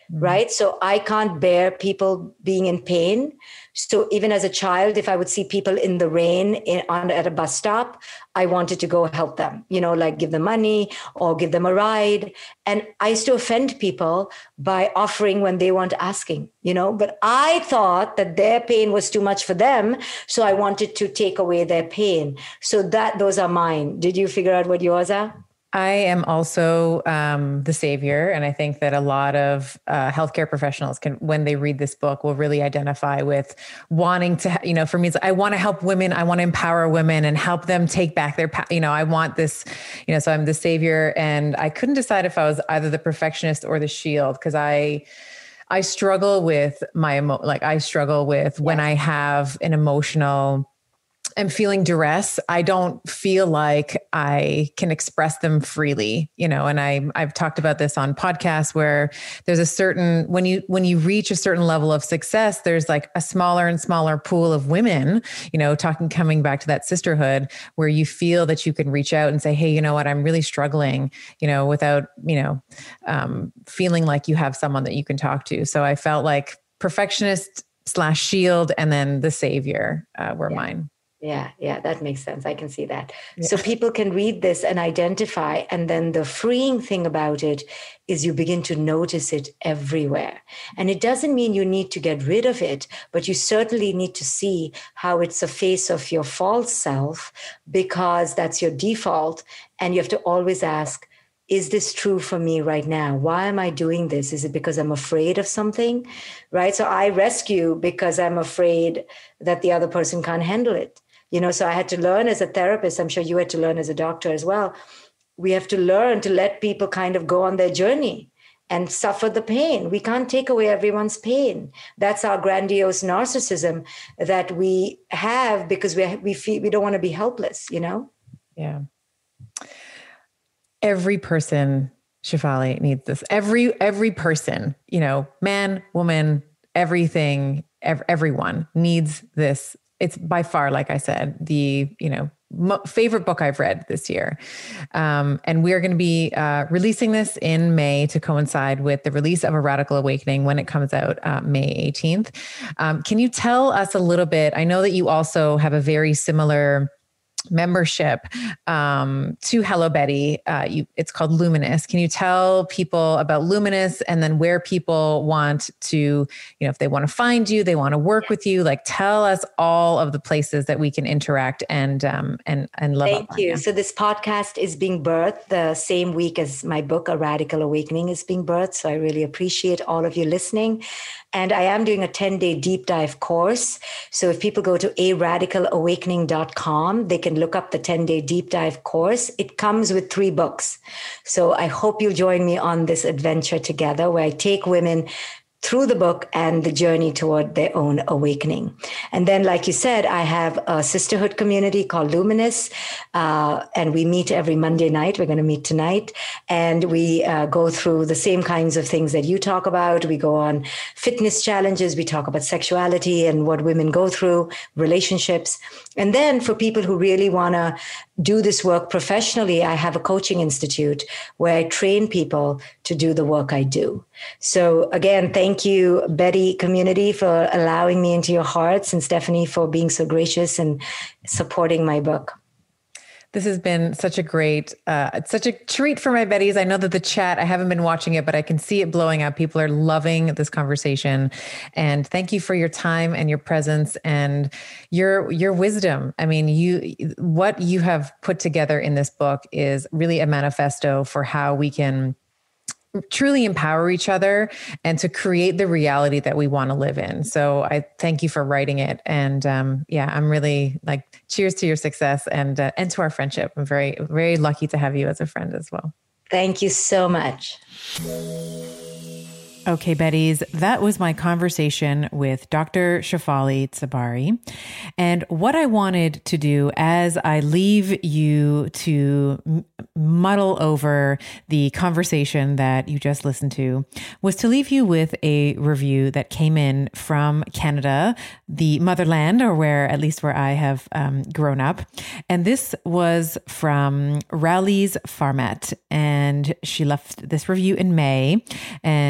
right? So I can't bear people being in pain. So even as a child, if I would see people in the rain at a bus stop, I wanted to go help them, like give them money or give them a ride. And I used to offend people by offering when they weren't asking, but I thought that their pain was too much for them. So I wanted to take away their pain. So those are mine. Did you figure out what yours are? I am also the savior. And I think that a lot of healthcare professionals when they read this book, will really identify with wanting to, for me, I want to help women. I want to empower women and help them take back their, I want this, so I'm the savior. And I couldn't decide if I was either the perfectionist or the shield, because I struggle with when I have an emotional I'm feeling duress, I don't feel like I can express them freely, and I've talked about this on podcasts where there's a certain, when you reach a certain level of success, there's like a smaller and smaller pool of women, coming back to that sisterhood where you feel that you can reach out and say, hey, you know what, I'm really struggling, without, feeling like you have someone that you can talk to. So I felt like perfectionist / shield and then the savior were mine. Yeah, that makes sense. I can see that. Yeah. So people can read this and identify. And then the freeing thing about it is you begin to notice it everywhere. And it doesn't mean you need to get rid of it, but you certainly need to see how it's a face of your false self, because that's your default. And you have to always ask, is this true for me right now? Why am I doing this? Is it because I'm afraid of something? Right? So I rescue because I'm afraid that the other person can't handle it. So I had to learn as a therapist. I'm sure you had to learn as a doctor as well. We have to learn to let people kind of go on their journey and suffer the pain. We can't take away everyone's pain. That's our grandiose narcissism that we have because we feel we don't want to be helpless, Yeah. Every person, Shefali, needs this. Every person, man, woman, everything, everyone needs this. It's by far, like I said, the, favorite book I've read this year. And we're going to be releasing this in May to coincide with the release of A Radical Awakening when it comes out May 18th. Can you tell us a little bit? I know that you also have a very similar membership to Hello Betty. It's called Luminous. Can you tell people about Luminous and then where people want to, if they want to find you, they want to work with you, like tell us all of the places that we can interact and love. Thank you. So this podcast is being birthed the same week as my book, A Radical Awakening, is being birthed. So I really appreciate all of you listening. And I am doing a 10-day deep dive course. So if people go to aradicalawakening.com, they can look up the 10-day deep dive course. It comes with 3 books. So I hope you'll join me on this adventure together where I take women through the book and the journey toward their own awakening. And then, like you said, I have a sisterhood community called Luminous, and we meet every Monday night. We're going to meet tonight, and we go through the same kinds of things that you talk about. We go on fitness challenges. We talk about sexuality and what women go through, relationships. And then for people who really want to do this work professionally, I have a coaching institute where I train people to do the work I do. So again, thank you, Betty community, for allowing me into your hearts, and Stephanie for being so gracious and supporting my book. This has been such a great, it's such a treat for my Betties. I know that the chat, I haven't been watching it, but I can see it blowing up. People are loving this conversation. And thank you for your time and your presence and your wisdom. I mean, what you have put together in this book is really a manifesto for how we can truly empower each other and to create the reality that we want to live in. So I thank you for writing it. And I'm really cheers to your success and to our friendship. I'm very, very lucky to have you as a friend as well. Thank you so much. Okay, Betties, that was my conversation with Dr. Shefali Tsabary. And what I wanted to do as I leave you to muddle over the conversation that you just listened to was to leave you with a review that came in from Canada, the motherland, or at least where I have grown up. And this was from Rowley's Farmette. And she left this review in May. And this is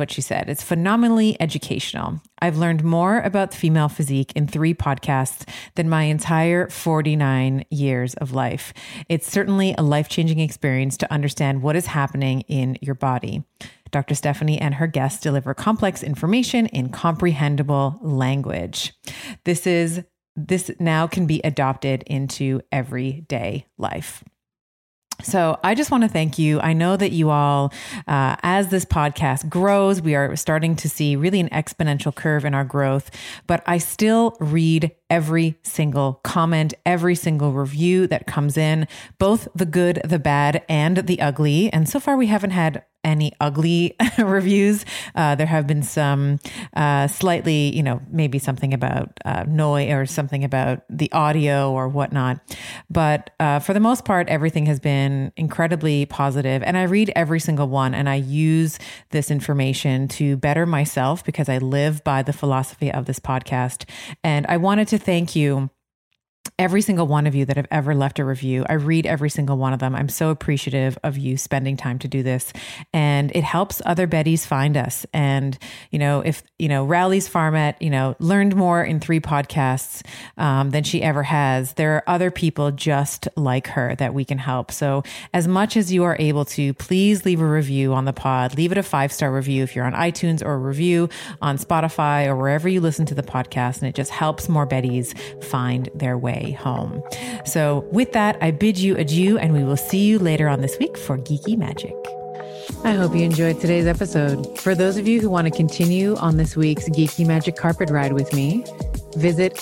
what she said. It's phenomenally educational. I've learned more about the female physique in 3 podcasts than my entire 49 years of life. It's certainly a life-changing experience to understand what is happening in your body. Dr. Stephanie and her guests deliver complex information in comprehensible language. This now can be adopted into everyday life. So I just want to thank you. I know that you all, as this podcast grows, we are starting to see really an exponential curve in our growth, but I still read every single comment, every single review that comes in, both the good, the bad, and the ugly. And so far we haven't had any ugly reviews. There have been some slightly, maybe something about noise or something about the audio or whatnot. But for the most part, everything has been incredibly positive. And I read every single one, and I use this information to better myself because I live by the philosophy of this podcast. And I wanted to thank you, every single one of you that have ever left a review. I read every single one of them. I'm so appreciative of you spending time to do this. And it helps other Bettys find us. And, if, Rowley's Farmet, learned more in 3 podcasts than she ever has, there are other people just like her that we can help. So as much as you are able to, please leave a review on the pod. Leave it a 5-star review if you're on iTunes, or a review on Spotify or wherever you listen to the podcast. And it just helps more Bettys find their way home. So with that, I bid you adieu, and we will see you later on this week for Geeky Magic. I hope you enjoyed today's episode. For those of you who want to continue on this week's Geeky Magic carpet ride with me, visit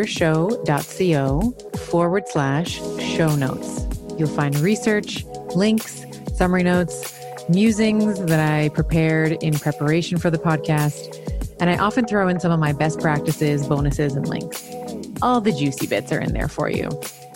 bettershow.co/show notes. You'll find research, links, summary notes, musings that I prepared in preparation for the podcast, and I often throw in some of my best practices, bonuses, and links. All the juicy bits are in there for you.